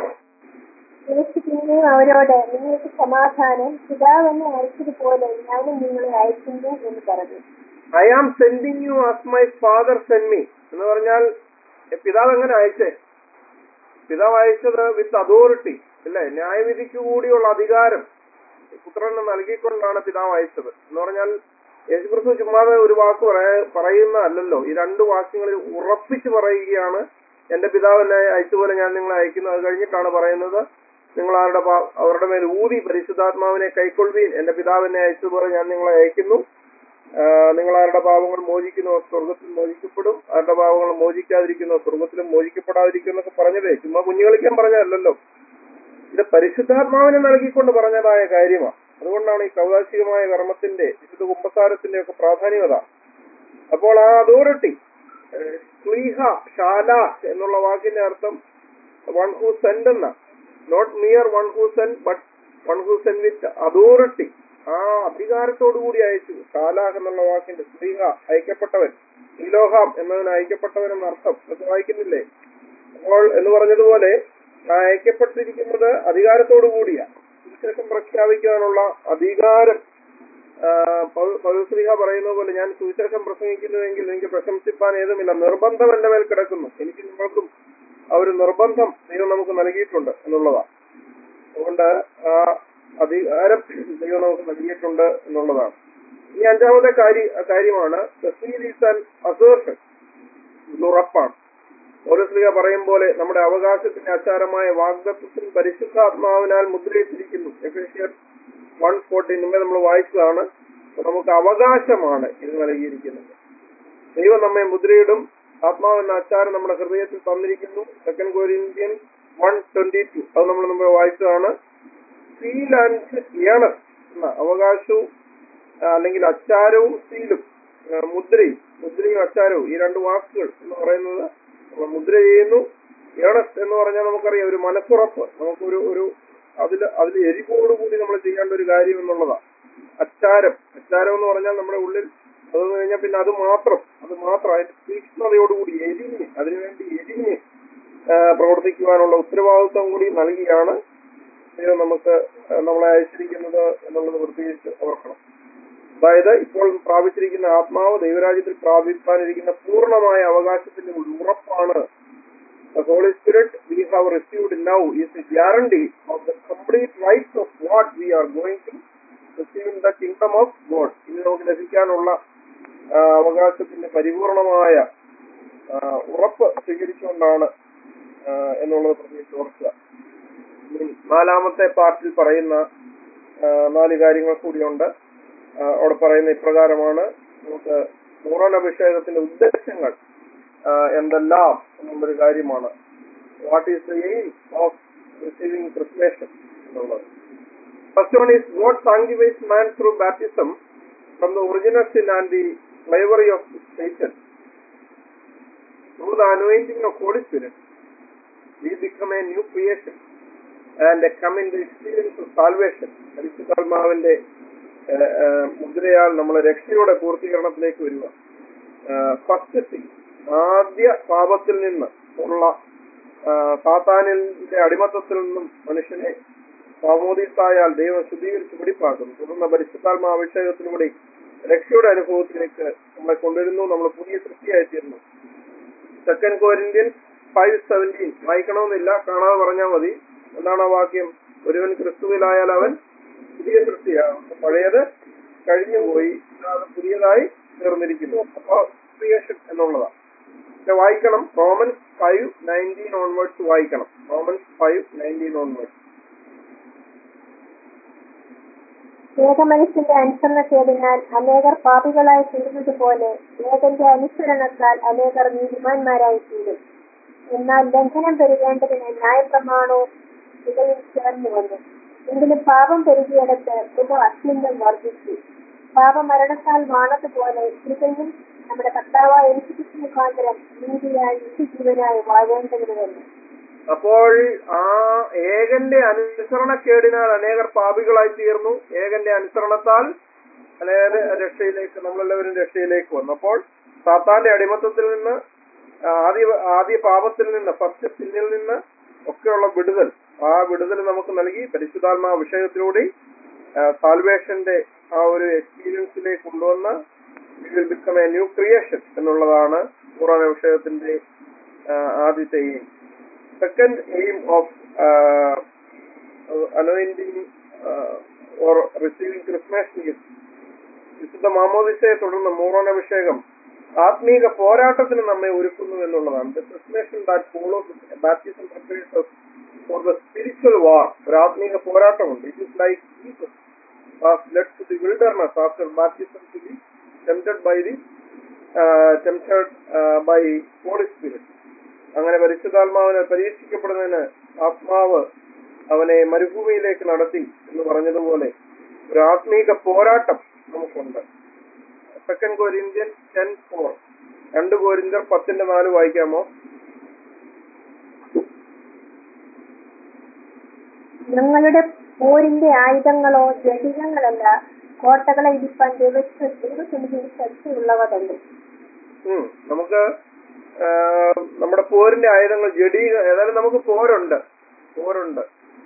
യേശു പിന്നെയും അവരോട് നിങ്ങൾക്ക് സമാധാനം, പിതാവെന്നെ അയച്ചതുപോലെ ഞാനും നിങ്ങളെ അയക്കുന്നു എന്ന് പറഞ്ഞു. I am sending you as my father send me എന്ന് പറഞ്ഞാൽ പിതാവ് എങ്ങനെ അയച്ചേ? പിതാവ് അയച്ചത് വിത്ത് അതോറിറ്റി, അല്ലേ? ന്യായവിധിക്ക് കൂടിയുള്ള അധികാരം പുത്രന് നൽകിക്കൊണ്ടാണ് പിതാവ് അയച്ചത്. എന്ന് പറഞ്ഞാൽ യേശുക്രിസ്തു ചുമ്മാതെ ഒരു വാക്ക് പറയ പറയുന്ന അല്ലല്ലോ. ഈ രണ്ട് വാക്യങ്ങളിൽ ഉറപ്പിച്ച് പറയുകയാണ്, എന്റെ പിതാവ് എന്നെ അയച്ചതുപോലെ ഞാൻ നിങ്ങളെ അയക്കുന്നു. അത് കഴിഞ്ഞിട്ടാണ് പറയുന്നത്, നിങ്ങൾ ആരുടെ അവരുടെ മേൽ ഊതി പരിശുദ്ധാത്മാവിനെ കൈക്കൊള്ളുവീൻ, എന്റെ പിതാവ് എന്നെ അയച്ചതുപോലെ ഞാൻ നിങ്ങളെ അയക്കുന്നു. നിങ്ങൾ ആരുടെ പാപങ്ങൾ മോചിക്കുന്നു സ്വർഗത്തിൽ മോചിക്കപ്പെടും, ആരുടെ പാപങ്ങൾ മോചിക്കാതിരിക്കുന്നു സ്വർഗത്തിലും മോചിക്കപ്പെടാതിരിക്കും എന്നൊക്കെ പറഞ്ഞതേ ചുമ്മാ കുഞ്ഞു കളിക്കാൻ പറഞ്ഞതല്ലോ. ഇത് പരിശുദ്ധാത്മാവിനെ നൽകിക്കൊണ്ട് പറഞ്ഞതായ കാര്യമാണ്. അതുകൊണ്ടാണ് ഈ കൗതാശികമായ കർമ്മത്തിന്റെ വിശുദ്ധ കുമ്പസാരത്തിന്റെ ഒക്കെ പ്രാധാന്യത. അപ്പോൾ ആ അതോറിറ്റി, സ്ലീഹ ഷാല എന്നുള്ള വാക്കിന്റെ അർത്ഥം വൺ ഹൂ സെൻഡ് എന്ന, not mere one who send but one who send with authority. ആ അധികാരത്തോടു കൂടി അയച്ചു. ഷാലാഹ് എന്നുള്ള വാക്കിന്റെ സ്ലീഹ, അയക്കപ്പെട്ടവൻ, ഇലോഹാം എന്നതിന് അയക്കപ്പെട്ടവൻ എന്നർത്ഥം. അത് വായിക്കുന്നില്ലേ? അപ്പോൾ എന്ന് പറഞ്ഞതുപോലെ അയക്കപ്പെട്ടിരിക്കുന്നത് അധികാരത്തോടു കൂടിയാ. സുവിശേഷം പ്രഖ്യാപിക്കാനുള്ള അധികാരം. പൗലോസ് പറയുന്ന പോലെ, ഞാൻ സുവിശേഷം പ്രസംഗിക്കുന്നുവെങ്കിൽ എനിക്ക് പ്രശംസിപ്പാൻ ഏതുമില്ല, നിർബന്ധം എന്റെ മേൽ കിടക്കുന്നു. എനിക്ക് നിങ്ങൾക്കും ആ ഒരു നിർബന്ധം ദൈവം നമുക്ക് നൽകിയിട്ടുണ്ട് എന്നുള്ളതാണ്. അതുകൊണ്ട് ആ അധികാരം ദൈവം നമുക്ക് നൽകിയിട്ടുണ്ട് എന്നുള്ളതാണ്. ഇനി അഞ്ചാമത്തെ കാര്യ കാര്യമാണ് അസേർഷൻ, ഉറപ്പാണ്. പൗലോസ് പറയും പോലെ നമ്മുടെ അവകാശത്തിന്റെ ആചാരമായ വാഗ്ദത്തത്തിൽ പരിശുദ്ധാത്മാവിനാൽ മുദ്രയിട്ടിരിക്കുന്നു. എഫേസ്യർ വൺ ഫോർട്ടീൻ മുമ്പേ നമ്മൾ വായിച്ചതാണ്. നമുക്ക് അവകാശമാണ് ഇത് നൽകിയിരിക്കുന്നത്. ദൈവം നമ്മെ മുദ്രയിടും. ആത്മാവെന്ന ആചാരം നമ്മുടെ ഹൃദയത്തിൽ തന്നിരിക്കുന്നു. Second Corinthians one twenty two അത് നമ്മൾ മുമ്പേ വായിച്ചതാണ്. സീൽ ആൻഡ് ഏണസ് എന്ന അവകാശവും അല്ലെങ്കിൽ അച്ചാരവും സീലും മുദ്രയും മുദ്രയും അച്ചാരവും ഈ രണ്ട് വാക്കുകൾ എന്ന് പറയുന്നത് മുദ്ര ചെയ്യുന്നു. ഏണസ് എന്ന് പറഞ്ഞാൽ നമുക്കറിയാം ഒരു മനസ്സുറപ്പ്, നമുക്കൊരു ഒരു അതിൽ അതിൽ എരിവോടുകൂടി നമ്മൾ ചെയ്യേണ്ട ഒരു കാര്യം എന്നുള്ളതാണ്. അച്ചാരം അച്ചാരം എന്ന് പറഞ്ഞാൽ നമ്മുടെ ഉള്ളിൽ അതെന്ന് കഴിഞ്ഞാൽ പിന്നെ അത് മാത്രം അത് മാത്രം അതിന്റെ തീക്ഷ്ണതയോടുകൂടി എരിഞ്ഞ് അതിനുവേണ്ടി എരിഞ്ഞ് പ്രവർത്തിക്കുവാനുള്ള ഉത്തരവാദിത്വം കൂടി നൽകിയാണ് ദൈവം നമുക്ക് നമ്മളെ അയച്ചിരിക്കുന്നത് എന്നുള്ളത് പ്രത്യേകിച്ച് ഓർക്കണം. അതായത് ഇപ്പോൾ പ്രാപിച്ചിരിക്കുന്ന ആത്മാവ് ദൈവരാജ്യത്തിൽ പ്രാപിക്കാനിരിക്കുന്ന പൂർണ്ണമായ അവകാശത്തിന്റെ ഒരു ഉറപ്പാണ്. The Holy Spirit we have received now is a guarantee of the complete rights of what we are going to receive in the kingdom of God. ഇനി നമുക്ക് ലഭിക്കാനുള്ള അവകാശത്തിന്റെ പരിപൂർണമായ ഉറപ്പ് സ്വീകരിച്ചുകൊണ്ടാണ് എന്നുള്ളത് പ്രത്യേകിച്ച് ഓർക്കുക. നാലാമത്തെ പാർട്ടിൽ പറയുന്ന നാല് കാര്യങ്ങൾ കൂടിയുണ്ട്. അവിടെ പറയുന്ന ഇപ്രകാരമാണ്. നമുക്ക് പൂർണ്ണാഭിഷേകത്തിന്റെ ഉദ്ദേശങ്ങൾ എന്തെല്ലാം എന്നുള്ളൊരു കാര്യമാണ്. What is the aim of receiving chrismation എന്നുള്ളത്. First one is God sanctifies man through baptism from the original sin and the slavery of Satan. Through the anointing of Holy Spirit, we become a new creation and come in the experience of salvation. പരിശുദ്ധാത്മാവിന്റെ മുദ്രയാൽ നമ്മൾ രക്ഷയുടെ പൂർത്തീകരണത്തിലേക്ക് വരിക. First thing, ആദ്യ പാപത്തിൽ നിന്ന് ഉള്ള സാത്താനിന്റെ അടിമത്തത്തിൽ നിന്നും മനുഷ്യനെ മാമോദീസായാൽ ദൈവം ശുദ്ധീകരിച്ച് പിടിപ്പാക്കുന്നു. തുടർന്ന് പരിശുദ്ധാത്മാ അഭിഷേകത്തിലൂടെ രക്ഷയുടെ അനുഭവത്തിലേക്ക് നമ്മളെ കൊണ്ടുവരുന്നു. നമ്മൾ പുതിയ സൃഷ്ടിയായിത്തീരുന്നു. സെക്കൻഡ് കൊരിന്ത്യൻസ് ഫൈവ് സെവൻറ്റീൻ വായിക്കണമെന്നില്ല, കാണാതെ പറഞ്ഞാൽ മതി. എന്താണ് ആ വാക്യം? ഒരുവൻ ക്രിസ്തുവിലായാൽ അവൻ പുതിയ സൃഷ്ടിയാണ്, പഴയത് കഴിഞ്ഞുപോയി, അത് പുതിയതായി തീർന്നിരിക്കുന്നു. അപ്പൊ ക്രിയേഷൻ എന്നുള്ളതാണ്. പക്ഷെ വായിക്കണം, റോമൻസ് ഫൈവ് നയൻറ്റീൻ ഓൺവേർഡ്സ് വായിക്കണം. Romans five nineteen onwards. ഏകമനുഷ്യന്റെ അനുസരണക്കേടിനാൽ അനേകർ പാപികളായി തീർന്നതുപോലെ ഏകന്റെ അനുസരണത്താൽ അനേകർ നീതിമാന്മാരായി തീരും. എന്നാൽ ലംഘനം പെരുകേണ്ടതിന് ന്യായപ്രമാണവും ഇടയിൽ ചേർന്നു വന്നു. എങ്കിലും പാപം പെരുകിയിടത്ത് കൃപ അത്യന്തം വർദ്ധിച്ചു. പാപമരണത്താൽ വാണതുപോലെ കൃപയും നമ്മുടെ കർത്താവായ യേശുക്രിസ്തു മുഖാന്തരം നീതിയായി നിത്യജീവനായി വാഴേണ്ടതിന് തന്നെ. അപ്പോൾ ആ ഏകന്റെ അനുസരണക്കേടിനാൽ അനേകർ പാപികളായി തീർന്നു. ഏകന്റെ അനുസരണത്താൽ അനേക രക്ഷയിലേക്ക് നമ്മളെല്ലാവരും രക്ഷയിലേക്ക് വന്നു. അപ്പോൾ സാത്താന്റെ അടിമത്തത്തിൽ നിന്ന്, ആദ്യ ആദ്യ പാപത്തിൽ നിന്ന്, ഫസ്റ്റ് സിന്നിൽ നിന്ന് ഒക്കെയുള്ള വിടുതൽ, ആ വിടുതൽ നമുക്ക് നൽകി പരിശുദ്ധാത്മാ അഭിഷേകത്തിലൂടെ സാൽവേഷന്റെ ആ ഒരു എക്സ്പീരിയൻസിലേക്ക് കൊണ്ടുവന്ന് we will become a new creation എന്നുള്ളതാണ് ഖുർആൻ അഭിഷേകത്തിന്റെ ആദ്യത്തെ aim. Second aim of anointing or receiving chrismation is വിശുദ്ധ മാമോദിസയെ തുടർന്ന് ഖുർആൻ അഭിഷേകം ആത്മീക പോരാട്ടത്തിന് നമ്മെ ഒരുക്കുന്നു എന്നുള്ളതാണ്. The chrismation that follows baptism prepares us for the spiritual war. ഒരു ആത്മീക പോരാട്ടമുണ്ട്. It is like Jesus was led to the wilderness after baptism to be tempted by the uh, tempted uh, by Holy Spirit. അങ്ങനെ പരിശുദ്ധാത്മാവിനെ പരീക്ഷിക്കപ്പെടുന്നതിന് ആത്മാവ് അവനെ മരുഭൂമിയിലേക്ക് നടത്തി എന്ന് പറഞ്ഞതുപോലെ ഒരു ആത്മീക പോരാട്ടം നമുക്കുണ്ട്. സെക്കൻഡ് കൊരിന്ത്യൻ ടെൻ ഫോർ രണ്ട് കൊരിന്ത്യർ പത്തിന്റെ നാല് വായിക്കാമോ? ഞങ്ങളുടെ പോരിന്റെ ആയുധങ്ങളോ ജടികങ്ങളല്ല, കോട്ടകളെ ഇടിപ്പാൻ ദൈവത്തിന് ശക്തിയുള്ളവ തന്നെ. നമുക്ക് നമ്മുടെ പോരിന്റെ ആയുധങ്ങൾ ജഡി, ഏതായാലും നമുക്ക് പോരുണ്ട് പോരുണ്ട്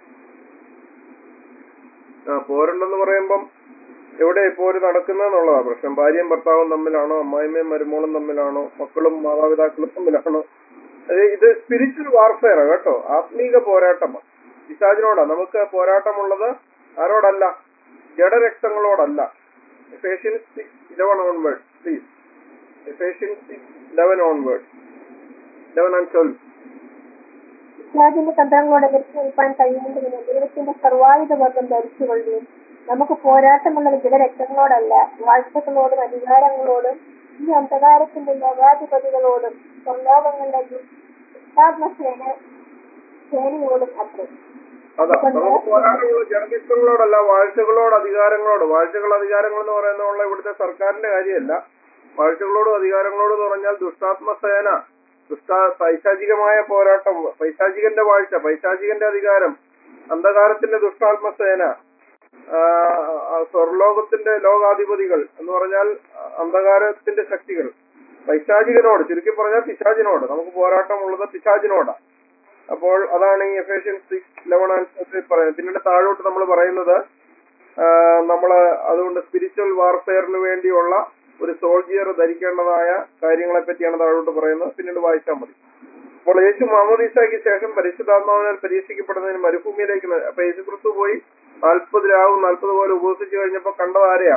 ആ പോരുണ്ടെന്ന് പറയുമ്പം എവിടെ പോര് നടക്കുന്നതെന്നുള്ളതാണ് പ്രശ്നം. ഭാര്യയും ഭർത്താവും തമ്മിലാണോ, അമ്മായിമ്മയും മരുമോളും തമ്മിലാണോ, മക്കളും മാതാപിതാക്കളും തമ്മിലാണോ? ഇത് സ്പിരിച്വൽ വാർഫെയർ കേട്ടോ, ആത്മീക പോരാട്ടമാണ്. പിശാചിനോടാ നമുക്ക് പോരാട്ടമുള്ളത്. ആരോടല്ല? ജഡരക്തങ്ങളോടല്ല. Ephesians six eleven onward please. Ephesians six eleven onward eleven and twelve. പിശാചിന്റെ തന്ത്രങ്ങളോട് എതിർത്ത് നിൽക്കാൻ കഴിയുന്നതിന് ദൈവത്തിന്റെ സർവായുധ വർഗം ധരിച്ചുകൊള്ളുകയും നമുക്ക് പോരാട്ടമുള്ളത് ജഡരക്തങ്ങളോടല്ല, വാഴ്ചകളോടും അധികാരങ്ങളോടും ഈ അന്ധകാരത്തിന്റെ ലോകാധിപതികളോടും സ്വർലോകങ്ങളുടെ ദുഷ്ടാത്മസേന സേനയോടും അത്രേ. അതാ നമുക്ക് പോരാട്ടമുള്ളത് ജഡരക്തങ്ങളോടല്ല, വാഴ്ചകളോട് അധികാരങ്ങളോട്. വാഴ്ചകൾ അധികാരങ്ങൾ എന്ന് പറയുന്നുള്ള ഇവിടുത്തെ സർക്കാരിന്റെ കാര്യമല്ല. വാഴ്ചകളോടും അധികാരങ്ങളോട് എന്ന് പറഞ്ഞാൽ ദുഷ്ടാത്മസേന, ദുഷ്ട പൈശാചികമായ പോരാട്ടം, പൈശാചികന്റെ വാഴ്ച, പൈശാചികന്റെ അധികാരം, അന്ധകാരത്തിന്റെ ദുഷ്ടാത്മസേന, സ്വർലോകത്തിന്റെ ലോകാധിപതികൾ എന്ന് പറഞ്ഞാൽ അന്ധകാരത്തിന്റെ ശക്തികൾ, പൈശാചികനോട്, ചുരുക്കി പറഞ്ഞാൽ പിശാചിനോട് നമുക്ക് പോരാട്ടമുള്ളത് പിശാചിനോടാ. അപ്പോൾ അതാണ് ഈ എഫേഷ്യൻസ് സിക്സ് ഇലവൻ ആൻഡ് പറയുന്നത്. പിന്നീട് താഴോട്ട് നമ്മൾ പറയുന്നത് നമ്മള് അതുകൊണ്ട് സ്പിരിച്വൽ വാർഫെയറിന് വേണ്ടിയുള്ള ഒരു സോൾജിയർ ധരിക്കേണ്ടതായ കാര്യങ്ങളെ പറ്റിയാണ് താഴോട്ട് പറയുന്നത്. പിന്നീട് വായിച്ചാൽ മതി. അപ്പോൾ യേശു മാമോദീസയ്ക്ക് ശേഷം പരിശുദ്ധാത്മാവിനാൽ പരീക്ഷിക്കപ്പെടുന്നതിന് മരുഭൂമിയിലേക്ക്, അപ്പൊ യേശു ക്രിസ്തു പോയി നാൽപ്പത് രാവും നാൽപ്പത് പോലെ ഉപവസിച്ചു കഴിഞ്ഞപ്പോ കണ്ടത് ആരെയാ?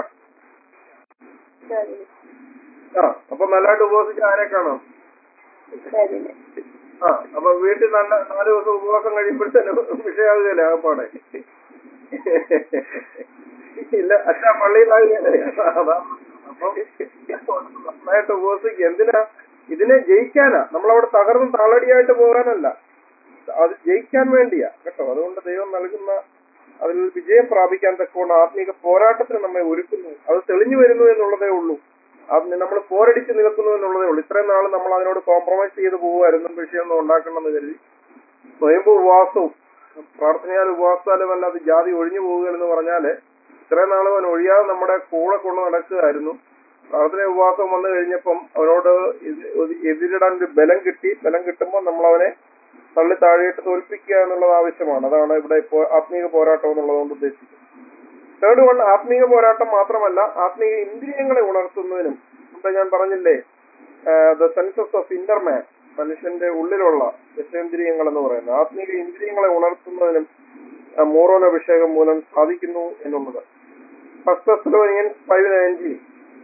ആ അപ്പൊ നല്ലതായിട്ട് ഉപവസിച്ച ആരെ കാണാം? ആ അപ്പൊ വീട്ടിൽ നല്ല നാല് ദിവസം ഉപവാസം കഴിയുമ്പോഴത്തേനും വിഷയാകുകയല്ലേ ആകപ്പാടെ? ഇല്ല അച്ഛാ പള്ളിയിലാകുകയല്ലേ? അതാ അപ്പം നന്നായിട്ട് ഉപവസിക്കുക. എന്തിനാ? ഇതിനെ ജയിക്കാനാ. നമ്മളവിടെ തകർന്ന് തളടിയായിട്ട് പോകാനല്ല, അത് ജയിക്കാൻ വേണ്ടിയാ കേട്ടോ. അതുകൊണ്ട് ദൈവം നൽകുന്ന അതിൽ വിജയം പ്രാപിക്കാൻ തക്കോണ്ട് ആത്മീക പോരാട്ടത്തിന് നമ്മെ ഒരുക്കുന്നു. അത് തെളിഞ്ഞു വരുന്നു എന്നുള്ളതേ ഉള്ളൂ. അത് നമ്മൾ പോരടിച്ച് നിൽക്കുന്നു എന്നുള്ളതേ ഉള്ളൂ. ഇത്രയും നാൾ നമ്മൾ അതിനോട് കോംപ്രമൈസ് ചെയ്ത് പോകുമായിരുന്നു, വിഷയമൊന്നും ഉണ്ടാക്കണമെന്ന് കരുതി. സ്വയംഭൂ ഉപവാസവും പ്രാർത്ഥനയാൽ ഉപവാസത്താലും അല്ലാതെ ജാതി ഒഴിഞ്ഞു പോകുക എന്ന് പറഞ്ഞാല് ഇത്രയും നാളും അവൻ ഒഴിയാതെ നമ്മുടെ കൂടെ കൊണ്ട് നടക്കുകയായിരുന്നു. പ്രാർത്ഥന ഉപവാസം വന്നു കഴിഞ്ഞപ്പം അവനോട് എതിരിടാൻ ഒരു ബലം കിട്ടി. ബലം കിട്ടുമ്പോൾ നമ്മളവനെ തള്ളി താഴെയിട്ട് തോൽപ്പിക്കുക എന്നുള്ളത് ആവശ്യമാണ്. അതാണ് ഇവിടെ ആത്മീക പോരാട്ടം എന്നുള്ളതുകൊണ്ട് ഉദ്ദേശിക്കുന്നത്. തേർഡ് വൺ, ആത്മീക പോരാട്ടം മാത്രമല്ല, ആത്മീക ഇന്ദ്രിയങ്ങളെ ഉണർത്തുന്നതിനും. ഇപ്പൊ ഞാൻ പറഞ്ഞില്ലേ, the senses of inner man, മനുഷ്യന്റെ ഉള്ളിലുള്ള ദശേന്ദ്രിയങ്ങൾ എന്ന് പറയുന്നത് ആത്മീക ഇന്ദ്രിയങ്ങളെ ഉണർത്തുന്നതിനും മോറോൻ അഭിഷേകം മൂലം സാധിക്കുന്നു എന്നുള്ളത്. First Thessalonians five nineteen,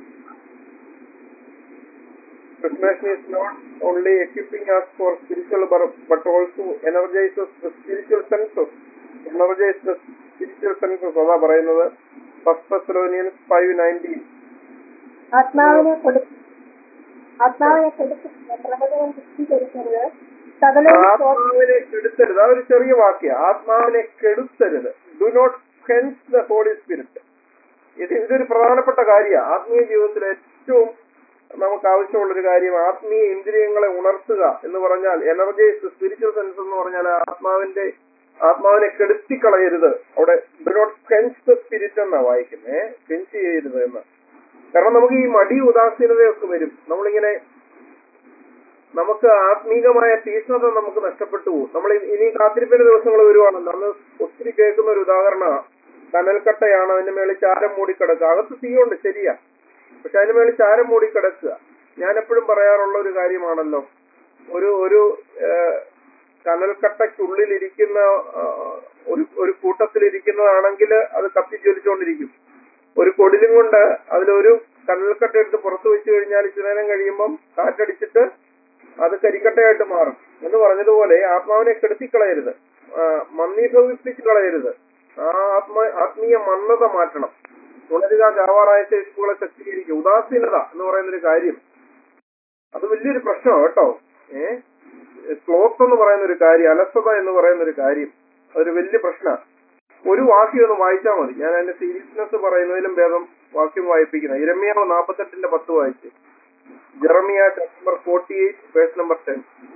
Reformation is not only equipping us for spiritual but also energizes the spiritual senses. Energize the spiritual senses. അതാ പറയുന്നത് ഫസ്റ്റ് തെസ്സലോനിയൻസ് ഫൈവ് നയൻറ്റീൻ. ആത്മാവിനെ കൊടുത്ത് ആത്മാവിനെ കെടുത്തരുത്, പ്രബോധനം ശുദ്ധീകരിക്കരുത്, ആത്മാവിനെ കെടുത്തരുത്. അതൊരു ചെറിയ വാക്യ. ആത്മാവിനെ കെടുത്തരുത്. Do not quench the Holy Spirit. ഇത് ഇതൊരു പ്രധാനപ്പെട്ട കാര്യമാണ്. ആത്മീയ ജീവിതത്തിൽ ഏറ്റവും നമുക്ക് ആവശ്യമുള്ളൊരു കാര്യം ആത്മീയ ഇന്ദ്രിയങ്ങളെ ഉണർത്തുക എന്ന് പറഞ്ഞാൽ, എനർജൈസ് സ്പിരിച്വൽ സെൻസ് എന്ന് പറഞ്ഞാൽ ആത്മാവിന്റെ ആത്മാവിനെ കെടുത്തിക്കളയരുത്. അവിടെ do not quench the spirit എന്നാ വായിക്കുന്നത്, quench ചെയ്യരുത് എന്ന്. കാരണം നമുക്ക് ഈ മടി ഉദാസീനതയൊക്കെ വരും. നമ്മളിങ്ങനെ നമുക്ക് ആത്മീകമായ തീഷ്ണത നമുക്ക് നഷ്ടപ്പെട്ടു പോകും. നമ്മൾ ഇനി കാത്തിരിപ്പിന്റെ ദിവസങ്ങൾ വരുവാണല്ലോ. അന്ന് ഒത്തിരി കേൾക്കുന്ന ഒരു ഉദാഹരണമാണ്, കനൽക്കട്ടയാണ്, അതിന്റെ മേളിൽ ചാരം മൂടിക്കിടക്കുക. അകത്ത് തീയുണ്ട് ശരിയാ, പക്ഷെ അതിന് മേളിൽ ചാരം മൂടിക്കിടക്കുക. ഞാൻ എപ്പോഴും പറയാറുള്ള ഒരു കാര്യമാണല്ലോ, ഒരു ഒരു കനൽക്കട്ടയ്ക്കുള്ളിലിരിക്കുന്ന ഒരു ഒരു കൂട്ടത്തിലിരിക്കുന്നതാണെങ്കിൽ അത് കത്തിജ്വലിച്ചുകൊണ്ടിരിക്കും. ഒരു കൊടിലും കൊണ്ട് അതിലൊരു കനൽക്കട്ട എടുത്ത് പുറത്തു വെച്ച് കഴിഞ്ഞാൽ ഇച്ചിരി നേരം കഴിയുമ്പം കാറ്റടിച്ചിട്ട് അത് കരിക്കട്ടയായിട്ട് മാറും എന്ന് പറഞ്ഞതുപോലെ ആത്മാവിനെ കെടുത്തിക്കളയരുത്, മന്ദീഭവിപ്പിച്ച് കളയരുത്. ആ ആത്മ ആത്മീയ മന്ദത മാറ്റണം. ഉണരുക, ജാവാറായ ശേഷിപ്പുകളെ ശക്തീകരിക്കുക. ഉദാസീനത എന്ന് പറയുന്നൊരു കാര്യം അത് വലിയൊരു പ്രശ്നമാണ് കേട്ടോ. ഏഹ് സ്ലോത്ത് എന്ന് പറയുന്ന ഒരു കാര്യം, അലസത എന്ന് പറയുന്ന ഒരു കാര്യം, അതൊരു വലിയ പ്രശ്നമാണ്. ഒരു വാക്യം ഒന്ന് വായിച്ചാൽ മതി. ഞാൻ അതിന്റെ സീരിയസ്നെസ് പറയുന്നതിലും ഭേദം വാക്യം വായിപ്പിക്കുന്ന യിരെമ്യാവ് നാൽപ്പത്തെട്ടിന്റെ പത്ത് വായിച്ച്. Jeremiah number forty eight verse number ten.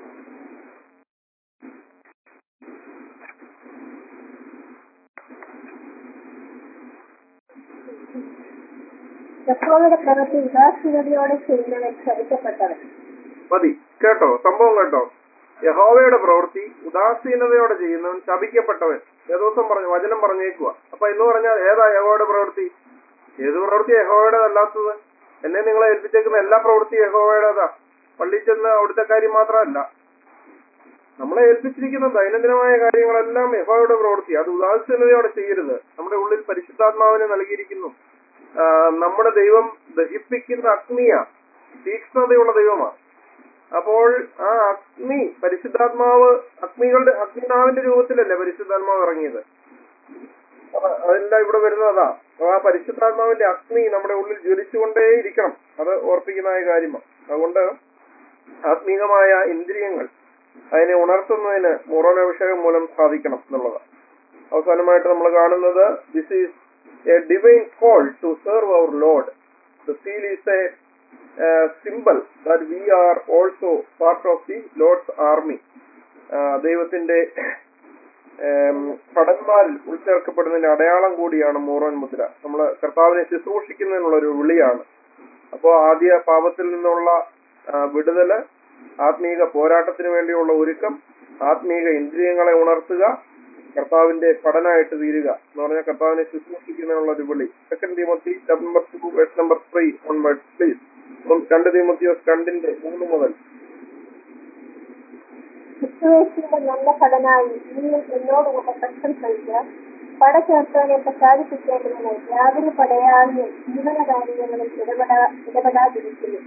യഹോവയുടെ പ്രവൃത്തി ഉദാസീനതയോടെ ചെയ്യുന്നവൻ ശപിക്കപ്പെട്ടവൻ. മതി കേട്ടോ, സംഭവം കേട്ടോ. യഹോവയുടെ പ്രവൃത്തി ഉദാസീനതയോടെ ചെയ്യുന്നവൻ ശപിക്കപ്പെട്ടവൻ. ഏതോസം പറഞ്ഞു, വചനം പറഞ്ഞേക്കുക. അപ്പൊ എന്ന് പറഞ്ഞാൽ ഏതാ യഹോവയുടെ പ്രവൃത്തി? ഏത് പ്രവൃത്തി യഹോവയുടേതല്ലാത്തത്? എന്നെ നിങ്ങളെ ഏൽപ്പിച്ചേക്കുന്ന എല്ലാ പ്രവൃത്തിയും യഹോവയുടേതാ. പള്ളി ചെന്ന് അവിടുത്തെ കാര്യം മാത്രമല്ല. നമ്മളെ ഏൽപ്പിച്ചിരിക്കുന്ന ദൈനംദിനമായ കാര്യങ്ങളെല്ലാം യഹോവയുടെ പ്രവൃത്തി. അത് ഉദാസീനതയോടെ ചെയ്യരുത്. നമ്മുടെ ഉള്ളിൽ പരിശുദ്ധാത്മാവിനെ നൽകിയിരിക്കുന്നു. ആ, നമ്മുടെ ദൈവം ദഹിപ്പിക്കുന്ന അഗ്നിയ, തീക്ഷ്ണതയുള്ള ദൈവമാണ്. അപ്പോൾ ആ അഗ്നി, പരിശുദ്ധാത്മാവ് അഗ്നികളുടെ അഗ്നിനാവിന്റെ രൂപത്തിലല്ലേ പരിശുദ്ധാത്മാവ് ഇറങ്ങിയത്? അപ്പൊ അതെല്ലാം ഇവിടെ വരുന്നതാ. അപ്പൊ ആ പരിശുദ്ധാത്മാവിന്റെ അഗ്നി നമ്മുടെ ഉള്ളിൽ ജ്വലിച്ചുകൊണ്ടേയിരിക്കണം. അത് ഓർപ്പിക്കുന്നതായ കാര്യമാണ്. അതുകൊണ്ട് ആത്മീകമായ ഇന്ദ്രിയങ്ങൾ അതിനെ ഉണർത്തുന്നതിന് മോറോനഭിഷേകം മൂലം സാധിക്കണം എന്നുള്ളതാണ്. അവസാനമായിട്ട് നമ്മൾ കാണുന്നത്, this is a divine call to serve our Lord. The seal is a symbol that we are also part of the Lord's army. ദൈവത്തിന്റെ ഭടന്മാരിൽ ഉൾച്ചേർക്കപ്പെടുന്നതിന്റെ അടയാളം കൂടിയാണ് മോറോൻ മുദ്ര. നമ്മൾ കർത്താവിനെ ശുശ്രൂഷിക്കുന്നതിനുള്ള ഒരു വിളിയാണ്. അപ്പോൾ ആദ്യ പാപത്തിൽ നിന്നുള്ള വിടുതല്, ആത്മീക പോരാട്ടത്തിന് വേണ്ടിയുള്ള ഒരുക്കം, ആത്മീക ഇന്ദ്രിയങ്ങളെ ഉണർത്തുക, കർത്താവിന്റെ പഠനമായിട്ട് തീരുക എന്ന് പറഞ്ഞാൽ കർത്താവിനെ ശുശ്രൂഷിക്കുന്നതിനുള്ള ഒരു വിളി. Second Timothy number two verse number three onwards please. രണ്ട് തിമോത്തിയോസ് രണ്ടിന്റെ മൂന്ന് മുതൽ. ക്രിസ്തുവേശുവിന്റെ നല്ല ഫലനായി നീ എന്നോടുകൂടെ കഷ്ടം സഹിച്ച് പട ചേർത്തവനെ പ്രസാദിപ്പിക്കേണ്ടതിന് യാതൊരു പടയാളിയും ജീവനകാര്യങ്ങളിൽ ഇടപെടാ ഇടപെടാതിരിക്കുന്നു.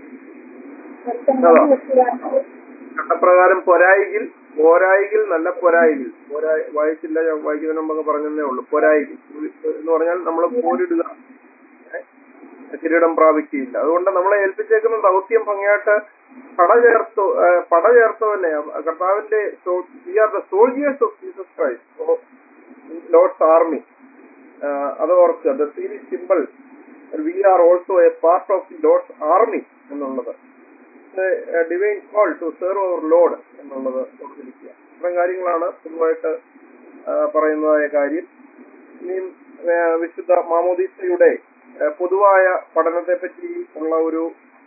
ചട്ടപ്രകാരം പൊരായികിൽ പോരായികിൽ നല്ല പൊരായികിൽ പോരായി വായിച്ചില്ല, ഞാൻ വായിക്കുന്നതിന് മുമ്പ് പറഞ്ഞതേ ഉള്ളൂ. പൊരായികിൽ എന്ന് പറഞ്ഞാൽ നമ്മൾ പോരിടുക, കിരീടം പ്രാപിക്കുകയില്ല. അതുകൊണ്ട് നമ്മളെ ഏൽപ്പിച്ചേക്കുന്ന ദൗത്യം ഭംഗിയായിട്ട് പട ചേർത്തു പട ചേർത്തവന്നെ കർത്താവിന്റെ we are the soldiers of Jesus Christ, Lord's army. അത് ഓർക്കുക. The series symbol we are also a part of the Lord's army എന്നുള്ളത്. Divine call to serve our Lord എന്നുള്ളത് ഓർത്തിരിക്കുക. ഇത്തരം കാര്യങ്ങളാണ് പൊതുവായിട്ട് പറയുന്നതായ കാര്യം. ഇനിയും വിശുദ്ധ മാമോദീസയുടെ പൊതുവായ പഠനത്തെ പറ്റി ഉള്ള ഒരു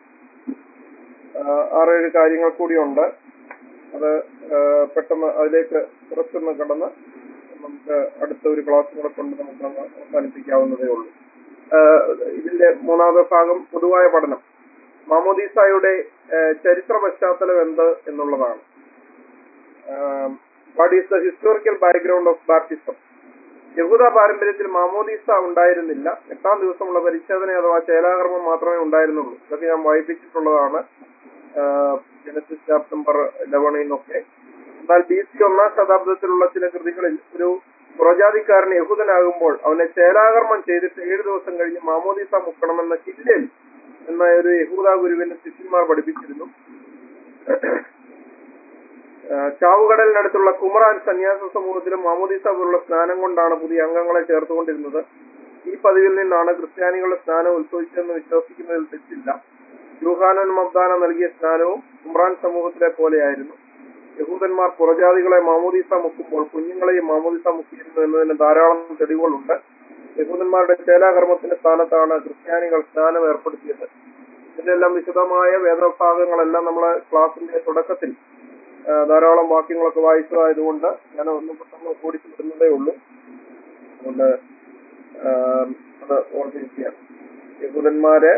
ആറേഴ് കാര്യങ്ങൾ കൂടിയുണ്ട്. അത് പെട്ടെന്ന് അതിലേക്ക് കുറച്ചൊന്ന് കടന്ന് നമുക്ക് അടുത്ത ഒരു ക്ലാസ് കൂടെ കൊണ്ട് നമുക്ക് അവസാനിപ്പിക്കാവുന്നതേ ഉള്ളൂ. ഇതിന്റെ മൂന്നാമത്തെ ഭാഗം പൊതുവായ പഠനം, മാമോദീസായുടെ ചരിത്ര പശ്ചാത്തലം എന്ത് എന്നുള്ളതാണ്. What is the historical background of baptism? യഹൂദ പാരമ്പര്യത്തിൽ മാമോദീസ ഉണ്ടായിരുന്നില്ല. എട്ടാം ദിവസമുള്ള പരിച്ഛേദന അഥവാ ചേലാകർമ്മം മാത്രമേ ഉണ്ടായിരുന്നുള്ളൂ. ഇതൊക്കെ ഞാൻ വായിപ്പിച്ചിട്ടുള്ളതാണ് ജനസിസ് ചാപ്റ്റർ നമ്പർ ഇലവണിന്നൊക്കെ. എന്നാൽ ബി സി ഒന്നാം ശതാബ്ദത്തിലുള്ള ചില കൃതികളിൽ ഒരു പുറജാതിക്കാരൻ യഹൂദനാകുമ്പോൾ അവനെ ചേലാകർമ്മം ചെയ്തിട്ട് ഏഴു ദിവസം കഴിഞ്ഞ് മാമോദീസ മുക്കണമെന്ന ഹില്ലേൽ എന്ന ഒരു യഹൂദ ഗുരുവിന്റെ ശിഷ്യന്മാർ പഠിപ്പിച്ചിരുന്നു. ചാവുകടലിനടുത്തുള്ള കുമറാൻ സന്യാസ സമൂഹത്തിലും മാമോദീസ പോലുള്ള സ്നാനം കൊണ്ടാണ് പുതിയ അംഗങ്ങളെ ചേർത്തുകൊണ്ടിരുന്നത്. ഈ പതിവിൽ നിന്നാണ് ക്രിസ്ത്യാനികളുടെ സ്നാനം ഉത്ഭവിച്ചതെന്ന് വിശ്വസിക്കുന്നതിൽ തെറ്റില്ല. യൂഹാനോൻ മബ്ദാന നൽകിയ സ്നാനവും കുമ്രാൻ സമൂഹത്തിലെ പോലെയായിരുന്നു. യഹൂദന്മാർ പുറജാതികളെ മാമോദീസ മുക്കുമ്പോൾ കുഞ്ഞുങ്ങളെയും മാമോദീസ മുക്കിയിരുന്നു എന്നതിന് ധാരാളം തെളിവുകളുണ്ട്. യഹൂദന്മാരുടെ ചേലാകർമ്മത്തിന്റെ സ്ഥാനത്താണ് ക്രിസ്ത്യാനികൾ സ്നാനം ഏർപ്പെടുത്തിയത്. ഇതിനെല്ലാം വിശദമായ വേദഭാഗങ്ങളെല്ലാം നമ്മളെ ക്ലാസിന്റെ തുടക്കത്തിൽ ധാരാളം വാക്യങ്ങളൊക്കെ വായിച്ചതായതുകൊണ്ട് ഞാൻ ഒന്നും പെട്ടെന്ന് ഓടിച്ചു വിടുന്നതേ ഉള്ളൂ. അതുകൊണ്ട് അത് ഓർത്തിരിക്കുകയാണ്. യഹൂദന്മാരെ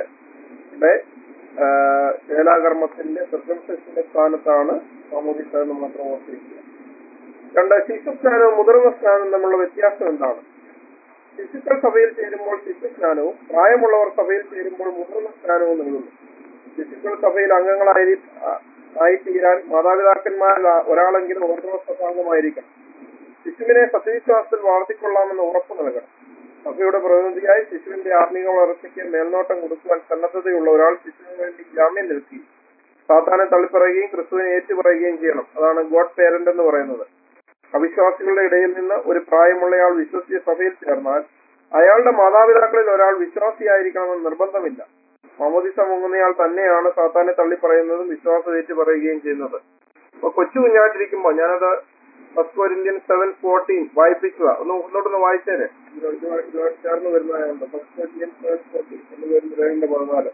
ചേലാകർമ്മത്തിന്റെ സർക്കംസെഷന്റെ സ്ഥാനത്താണ് മാമോദീസ എന്ന് മാത്രം ഓർത്തിരിക്കുക. രണ്ട്, ശിശുസ്നാനവും മുതിർന്ന സ്നാനവും തമ്മിലുള്ള വ്യത്യാസം എന്താണ്? ശിശുക്കൾ സഭയിൽ ചേരുമ്പോൾ ശിശുസ്നാനവും പ്രായമുള്ളവർ സഭയിൽ ചേരുമ്പോൾ മുതിർന്ന സ്നാനവും നൽകുന്നു. ശിശുക്കൾ സഭയിൽ അംഗങ്ങളായി ആയിത്തീരാൻ മാതാപിതാക്കന്മാരിൽ ഒരാളെങ്കിലും ഓർത്തഡോക്സ് സഭാംഗമായിരിക്കണം. ശിശുവിനെ സത്യവിശ്വാസത്തിൽ വളർത്തിക്കൊള്ളാമെന്ന് ഉറപ്പ് നൽകണം. സഭയുടെ പ്രതിനിധിയായി ശിശുവിന്റെ ആത്മീക വളർച്ചയ്ക്ക് മേൽനോട്ടം കൊടുക്കുവാൻ സന്നദ്ധതയുള്ള ഒരാൾ ശിശുവിന് വേണ്ടി ജാമ്യം നിൽക്കി സാത്താനെ തള്ളിപ്പറയുകയും ക്രിസ്തുവിനെ ഏറ്റുപറയുകയും ചെയ്യണം. അതാണ് ഗോഡ് പേരന്റ് എന്ന് പറയുന്നത്. അവിശ്വാസികളുടെ ഇടയിൽ നിന്ന് ഒരു പ്രായമുള്ളയാൾ വിശ്വസിച്ച സഭയിൽ ചേർന്നാൽ അയാളുടെ മാതാപിതാക്കളിൽ ഒരാൾ വിശ്വാസിയായിരിക്കണമെന്ന് നിർബന്ധമില്ല. മാമോദീസ മുങ്ങുന്നയാൾ തന്നെയാണ് സാത്താനെ തള്ളിപ്പറയുന്നതും വിശ്വാസം ഏറ്റു പറയുകയും ചെയ്യുന്നത്. അപ്പൊ കൊച്ചു കുഞ്ഞായിട്ടിരിക്കുമ്പോ ഞാനത് ഫസ്റ്റ് കൊരിന്ത്യൻസ് സെവൻ ഫോർട്ടീൻ വായിപ്പിക്കുക. ഒന്ന് ഒന്നോട്ടൊന്ന് വായിച്ചേരെ, ചേർന്ന് വരുന്നതായുണ്ട്. ഫസ്റ്റ് കൊരിന്ത്യൻസ് സെവൻ ഫോർട്ടീൻ എന്ന് വരുന്ന രേഖന്റെ പതിനാല്.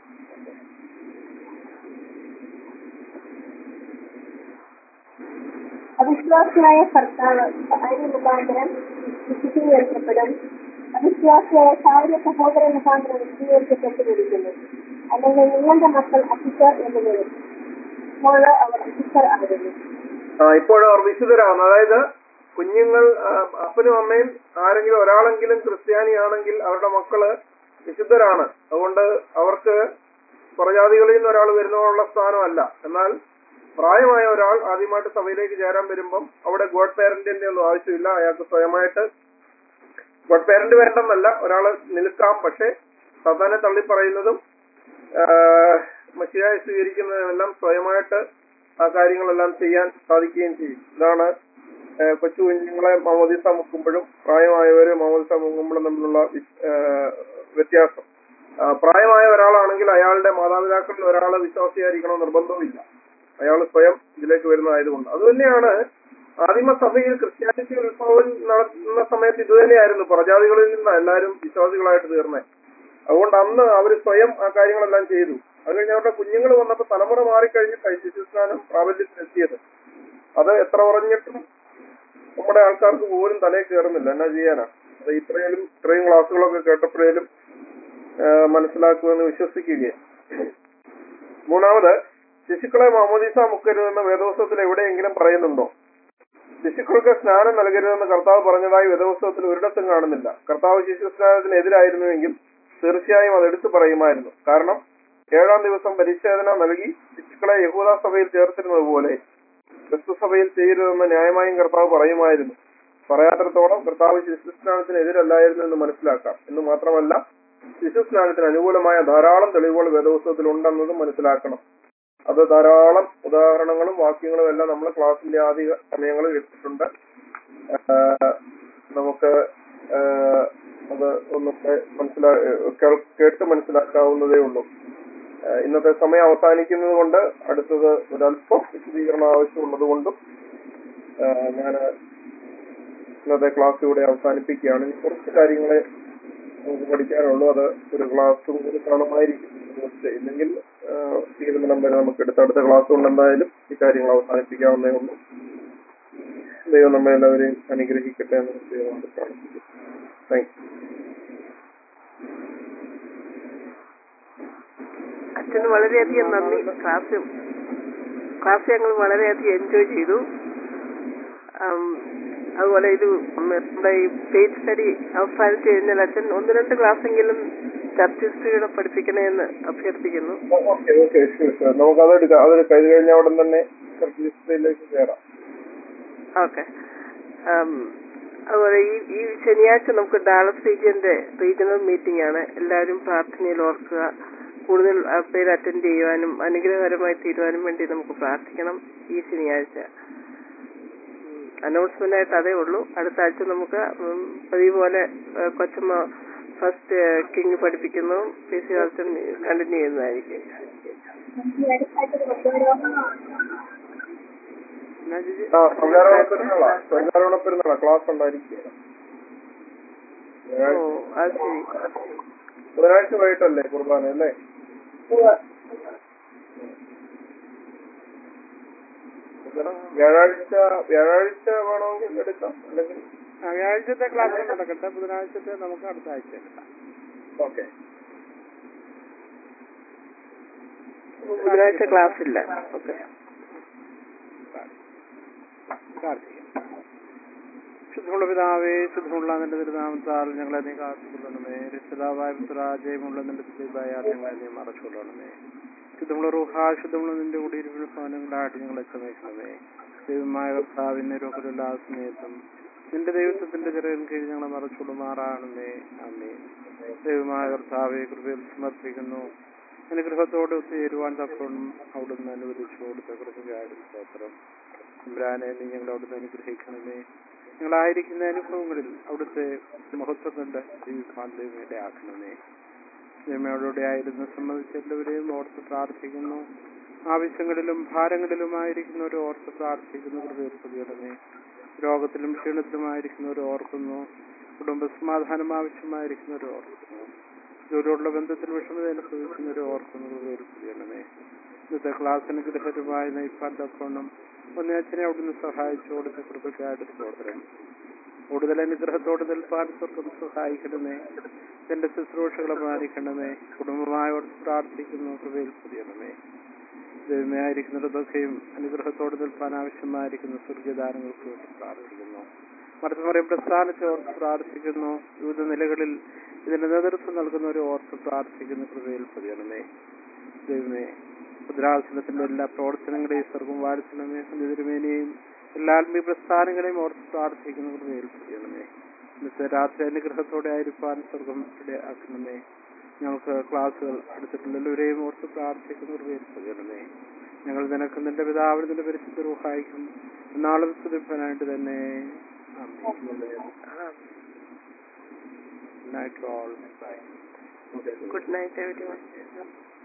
അവിശ്വാസിയായ ഭർത്താവ് ഭാര്യ മുഖാന്തരം വിശുദ്ധീകരിക്കപ്പെടും. അവിശ്വാസിയായ ഭാര്യ സഹോദരൻ മുഖാന്തരം വിശുദ്ധീകരിക്കപ്പെട്ടിരിക്കുന്നു. അല്ലെങ്കിൽ നിങ്ങളുടെ മക്കൾ അസിസ്റ്റർ എന്ന് വരും. അപ്പോൾ അവർ അസിസ്റ്റർ ആയിരുന്നു. ആ, ഇപ്പോഴും അവർ വിശുദ്ധരാകുന്നു. അതായത് കുഞ്ഞുങ്ങൾ ആ, അപ്പനും അമ്മയും ആരെങ്കിലും ഒരാളെങ്കിലും ക്രിസ്ത്യാനിയാണെങ്കിൽ അവരുടെ മക്കള് വിശുദ്ധരാണ്. അതുകൊണ്ട് അവർക്ക് പുറജാതികളിൽ നിന്ന് ഒരാൾ വരുന്നതിനുള്ള സ്ഥാനമല്ല. എന്നാൽ പ്രായമായ ഒരാൾ ആദ്യമായിട്ട് സഭയിലേക്ക് ചേരാൻ വരുമ്പം അവിടെ ഗോഡ് പേരന്റിന്റെ ഒന്നും ആവശ്യമില്ല. അയാൾക്ക് സ്വയമായിട്ട് ഗോഡ് പേരന്റ് വേണ്ടെന്നല്ല, ഒരാള് നിൽക്കാം. പക്ഷെ സാധാരണ തള്ളിപ്പറയുന്നതും മഷിയായി സ്വീകരിക്കുന്നതുമെല്ലാം സ്വയമായിട്ട് ആ കാര്യങ്ങളെല്ലാം ചെയ്യാൻ സാധിക്കുകയും ചെയ്യും. ഇതാണ് കൊച്ചു കുഞ്ഞുങ്ങളെ മാമോദീസ മുക്കുമ്പോഴും പ്രായമായവര് മാമോദീസ മുക്കുമ്പോഴും തമ്മിലുള്ള വ്യത്യാസം. പ്രായമായ ഒരാളാണെങ്കിൽ അയാളുടെ മാതാപിതാക്കളിൽ ഒരാളെ വിശ്വാസിയായിരിക്കണം നിർബന്ധവുമില്ല. അയാൾ സ്വയം ഇതിലേക്ക് വരുന്നതായതുകൊണ്ട്. അതുതന്നെയാണ് ആദിമ സഭയിൽ ക്രിസ്ത്യാനിറ്റി ഉത്ഭവം നടത്തുന്ന സമയത്ത് ഇതുതന്നെയായിരുന്നു. പ്രജാതികളിൽ നിന്ന് എല്ലാവരും വിശ്വാസികളായിട്ട് തീർന്നത്. അതുകൊണ്ട് അന്ന് അവർ സ്വയം ആ കാര്യങ്ങളെല്ലാം ചെയ്തു. അത് കഴിഞ്ഞ് അവരുടെ കുഞ്ഞുങ്ങൾ വന്നപ്പോൾ തലമുറ മാറിക്കഴിഞ്ഞിട്ടായി ശിശുസ്നാനം പ്രാബല്യത്തിലെത്തിയത്. അത് എത്ര പറഞ്ഞിട്ടും നമ്മുടെ ആൾക്കാർക്ക് പോലും തലയിൽ കയറുന്നില്ല. എന്നാ ചെയ്യാനാ? അത് ഇത്രയും ഇത്രയും ക്ലാസ്സുകളൊക്കെ കേട്ടപ്പോഴേലും മനസ്സിലാക്കുമെന്ന് വിശ്വസിക്കുകയാണ്. മൂന്നാമത്, ശിശുക്കളെ മാമോദീസ മുക്കരുതെന്ന് വേദപുസ്തകത്തിൽ എവിടെയെങ്കിലും പറയുന്നുണ്ടോ? ശിശുക്കൾക്ക് സ്നാനം നൽകരുതെന്ന് കർത്താവ് പറഞ്ഞതായി വേദപുസ്തകത്തിൽ ഒരിടത്തും കാണുന്നില്ല. കർത്താവ് ശിശു സ്നാനത്തിനെതിരായിരുന്നുവെങ്കിൽ തീർച്ചയായും അത് എടുത്തു പറയുമായിരുന്നു. കാരണം ഏഴാം ദിവസം പരിച്ഛേദന നൽകി ശിശുക്കളെ യഹൂദ സഭയിൽ ചേർത്തിരുന്നത് പോലെ ക്രിസ്തു സഭയിൽ ചെയ്യരുതെന്ന് ന്യായമായും കർത്താവ് പറയുമായിരുന്നു. പറയാത്തിടത്തോളം കർത്താവ് ശിശു സ്നാനത്തിനെതിരല്ലായിരുന്നു എന്ന് മനസ്സിലാക്കാം. എന്ന് മാത്രമല്ല, ശിശു സ്നാനത്തിന് അനുകൂലമായ ധാരാളം തെളിവുകൾ വേദപുസ്തകത്തിൽ ഉണ്ടെന്നതും മനസ്സിലാക്കണം. അത് ധാരാളം ഉദാഹരണങ്ങളും വാക്യങ്ങളും എല്ലാം നമ്മൾ ക്ലാസിന്റെ ആദ്യ സമയങ്ങളിൽ എടുത്തിട്ടുണ്ട്. നമുക്ക് അത് ഒന്നൊക്കെ മനസ്സിലാ കേട്ട് മനസ്സിലാക്കാവുന്നതേ ഉള്ളൂ. ഇന്നത്തെ സമയം അവസാനിക്കുന്നത് കൊണ്ട് അടുത്തത് ഒരല്പം വിശദീകരണം ആവശ്യമുള്ളത് കൊണ്ടും ഞാൻ ഇന്നത്തെ ക്ലാസ് ഇവിടെ അവസാനിപ്പിക്കുകയാണ്. കുറച്ച് കാര്യങ്ങളെ നമുക്ക് പഠിക്കാനുള്ളൂ. അത് ഒരു ക്ലാസ്സും കൂടി കാണുമായിരിക്കും. ഇല്ലെങ്കിൽ തീരുമാനം വരെ നമുക്ക് എടുത്ത അടുത്ത ക്ലാസ് കൊണ്ട് എന്തായാലും ഈ കാര്യങ്ങൾ അവസാനിപ്പിക്കാവുന്നേ ഉള്ളൂ. ദൈവം നമ്മെ എല്ലാവരെയും അനുഗ്രഹിക്കട്ടെ എന്ന് ദൈവം പ്രാർത്ഥിക്കുന്നു. Thank you. അച്ഛന് വളരെയധികം നന്ദി. ക്ലാസ് ക്ലാസ് ഞങ്ങൾ വളരെയധികം എൻജോയ് ചെയ്തു. അതുപോലെ ഇത് നമ്മുടെ ഈ പേജ് സ്റ്റഡി അവസാനിച്ച് കഴിഞ്ഞാൽ അച്ഛൻ ഒന്ന് രണ്ട് ക്ലാസ്സെങ്കിലും ചർച്ച് ഹിസ്റ്ററിയുടെ പഠിപ്പിക്കണേ എന്ന് അഭ്യർത്ഥിക്കുന്നു. ഓക്കെ ഓക്കെ നമുക്ക് അതെടുക്കാം. അതൊരു കൈ കഴിഞ്ഞ ഉടൻ തന്നെ ചർച്ച് ഹിസ്റ്ററിയിലേക്ക് കയറാം. ഓക്കെ. അതുപോലെ ഈ ഈ ശനിയാഴ്ച നമുക്ക് ഡാളസ് റീജിയന്റെ റീജിയണൽ മീറ്റിംഗ് ആണ്. എല്ലാവരും പ്രാർത്ഥനയിൽ ഓർക്കുക. കൂടുതൽ പേര് അറ്റൻഡ് ചെയ്യുവാനും അനുഗ്രഹകരമായി തീരുവാനും വേണ്ടി നമുക്ക് പ്രാർത്ഥിക്കണം. ഈ ശനിയാഴ്ച അനൗൺസ്മെന്റ് ആയിട്ട് അതേ ഉള്ളൂ. അടുത്ത ആഴ്ച നമുക്ക് പതിവ് പോലെ കൊച്ചമ്മ ഫസ്റ്റ് കിങ് പഠിപ്പിക്കുന്നു. പി സി ഹോസ്റ്റൻ കണ്ടിന്യൂ ചെയ്യുന്നതായിരിക്കും. ക്ലാസ് ഉണ്ടായിരിക്കും. ഓ അത് ശരി. ബുധനാഴ്ച വൈകിട്ടല്ലേ കുർബാന അല്ലേ? വ്യാഴാഴ്ച വ്യാഴാഴ്ച വേണമെങ്കിൽ എടുക്കാം. അല്ലെങ്കിൽ വ്യാഴാഴ്ചത്തെ ക്ലാസ് നടക്കട്ടെ. ബുധനാഴ്ചത്തെ നമുക്ക് അടുത്ത ആഴ്ച എടുക്കാം. ഓക്കെ. ബുധനാഴ്ച ക്ലാസ് ഇല്ല. ഓക്കെ. ശുദ്ധമുള്ള പിതാവേ, ശുദ്ധമുള്ള നിന്റെ തിരുനാമത്താൽ ഞങ്ങളെ നീ കാത്തുകൊള്ളണമേ. രക്ഷിതാവായ പുത്രാജയമുള്ള നിന്റെ സ്ത്രീയായ ഞങ്ങളെ നീ മറച്ചുകൊള്ളണമേ. ശുദ്ധമുള്ള റൂഹ, ശുദ്ധമുള്ള നിന്റെ കുടിയിരിപ്പിന് ഭവനങ്ങളായിട്ട് ഞങ്ങളെ ക്ഷമിക്കണമേ. ദൈവമായ കർത്താവിന്റെ രോഗമില്ലാ സമയത്തും നിന്റെ ദൈവത്വത്തിന്റെ ചെറിയ കീഴിൽ ഞങ്ങളെ മറച്ചുകൊള്ളുമാറാണമേ. ആമേൻ. ദൈവമായ കർത്താവെ, കൃപയിൽ സമർപ്പിക്കുന്നു. അനുഗ്രഹത്തോടെ ഒത്തുചേരുവാൻ തക്കവണ്ണം അവിടുന്ന് അനുവദിച്ചു കൊടുത്ത കൃപയായ സ്തോത്രം. ഇമ്രാനെ നീ ഞങ്ങളെ അവിടുന്ന് അനുഗ്രഹിക്കണമേ. ഞങ്ങളായിരിക്കുന്ന അനുഭവങ്ങളിൽ അവിടുത്തെ മഹത്വം കണ്ട് ജീവിക്കാൻ ദൈവത്തെ ആക്കണമേ. ദൈവയോടെ ആയിരുന്നു സംബന്ധിച്ച് എല്ലാവരെയും ഓർത്ത് പ്രാർത്ഥിക്കുന്നു. ആവശ്യങ്ങളിലും ഭാരങ്ങളിലുമായിരിക്കുന്നവർ ഓർത്ത് പ്രാർത്ഥിക്കുന്നു. കൃപയർപ്പെടുകണമേ. രോഗത്തിലും ക്ഷീണത്തിലുമായിരിക്കുന്നവർ ഓർക്കുന്നു. കുടുംബ സമാധാനം ആവശ്യമായിരിക്കുന്നവർ ഓർക്കുന്നു. ദൂരമുള്ള ബന്ധത്തിൽ വിഷമത അനുഭവിക്കുന്നവർ ഓർക്കുന്നു. കൃപയർപ്പെടുകണമേ. ഇന്നത്തെ ക്ലാസ് അനുഗ്രഹകരമായി നയിപ്പാൻ തക്കവണ്ണം ഒന്നേച്ചനെ അവിടുന്ന് സഹായിച്ചു കൊടുത്ത കൃപയ്ക്കായിട്ട് സ്തോത്രം. കൂടുതൽ അനുഗ്രഹത്തോടെ നിൽപ്പാൻ സ്വർഗം സഹായിക്കണമേ. എന്റെ ശുശ്രൂഷകളെ മാനിക്കണമേ. കുടുംബമായോട് പ്രാർത്ഥിക്കുന്നു. കൃപയിൽ പുതിയണമേ. ദൈവമയായിരിക്കുന്നിടത്തൊക്കെയും അനുഗ്രഹത്തോട് നിൽപ്പാൻ ആവശ്യമായിരിക്കുന്ന സ്വർഗീയദാനങ്ങൾക്ക് വേണ്ടി പ്രാർത്ഥിക്കുന്നു. മറുപടി പ്രസ്ഥാനത്തെ ഓർത്ത് പ്രാർത്ഥിക്കുന്നു. വിവിധ നിലകളിൽ ഇതിന്റെ നേതൃത്വം നൽകുന്നവരെ ഓർത്ത് പ്രാർത്ഥിക്കുന്ന കൃപയിൽ പതിയണമേ. ദൈവമേ, ഭദ്രാസനത്തിന്റെ എല്ലാ പ്രവർത്തനങ്ങളെയും സ്വർഗം വാഴ്ത്തണമേ. തിരുമേനിയെയും എല്ലാ ആത്മീയ പ്രസ്ഥാനങ്ങളെയും ഓർത്ത് പ്രാർത്ഥിക്കുന്ന കൃപയിൽ പതിയണമേ. ഇന്നത്തെ രാത്രി അനുഗ്രഹത്തോടെ ആയിരിക്കാൻ സ്വർഗം ഇടയാക്കണമേ. ഞങ്ങൾക്ക് ക്ലാസ്സുകൾ എടുത്തിട്ടുള്ള എല്ലാവരെയും ഓർത്ത് പ്രാർത്ഥിക്കുന്ന കൃപയിൽ പതിയണമേ. ഞങ്ങൾ നിനക്ക് നിന്റെ പിതാവിന് നിന്റെ പരിശുദ്ധ റൂഹായിക്കും നാളും സ്തുതിപ്പനായിട്ട് തന്നെ. Night all. Bye. Good night, everyone.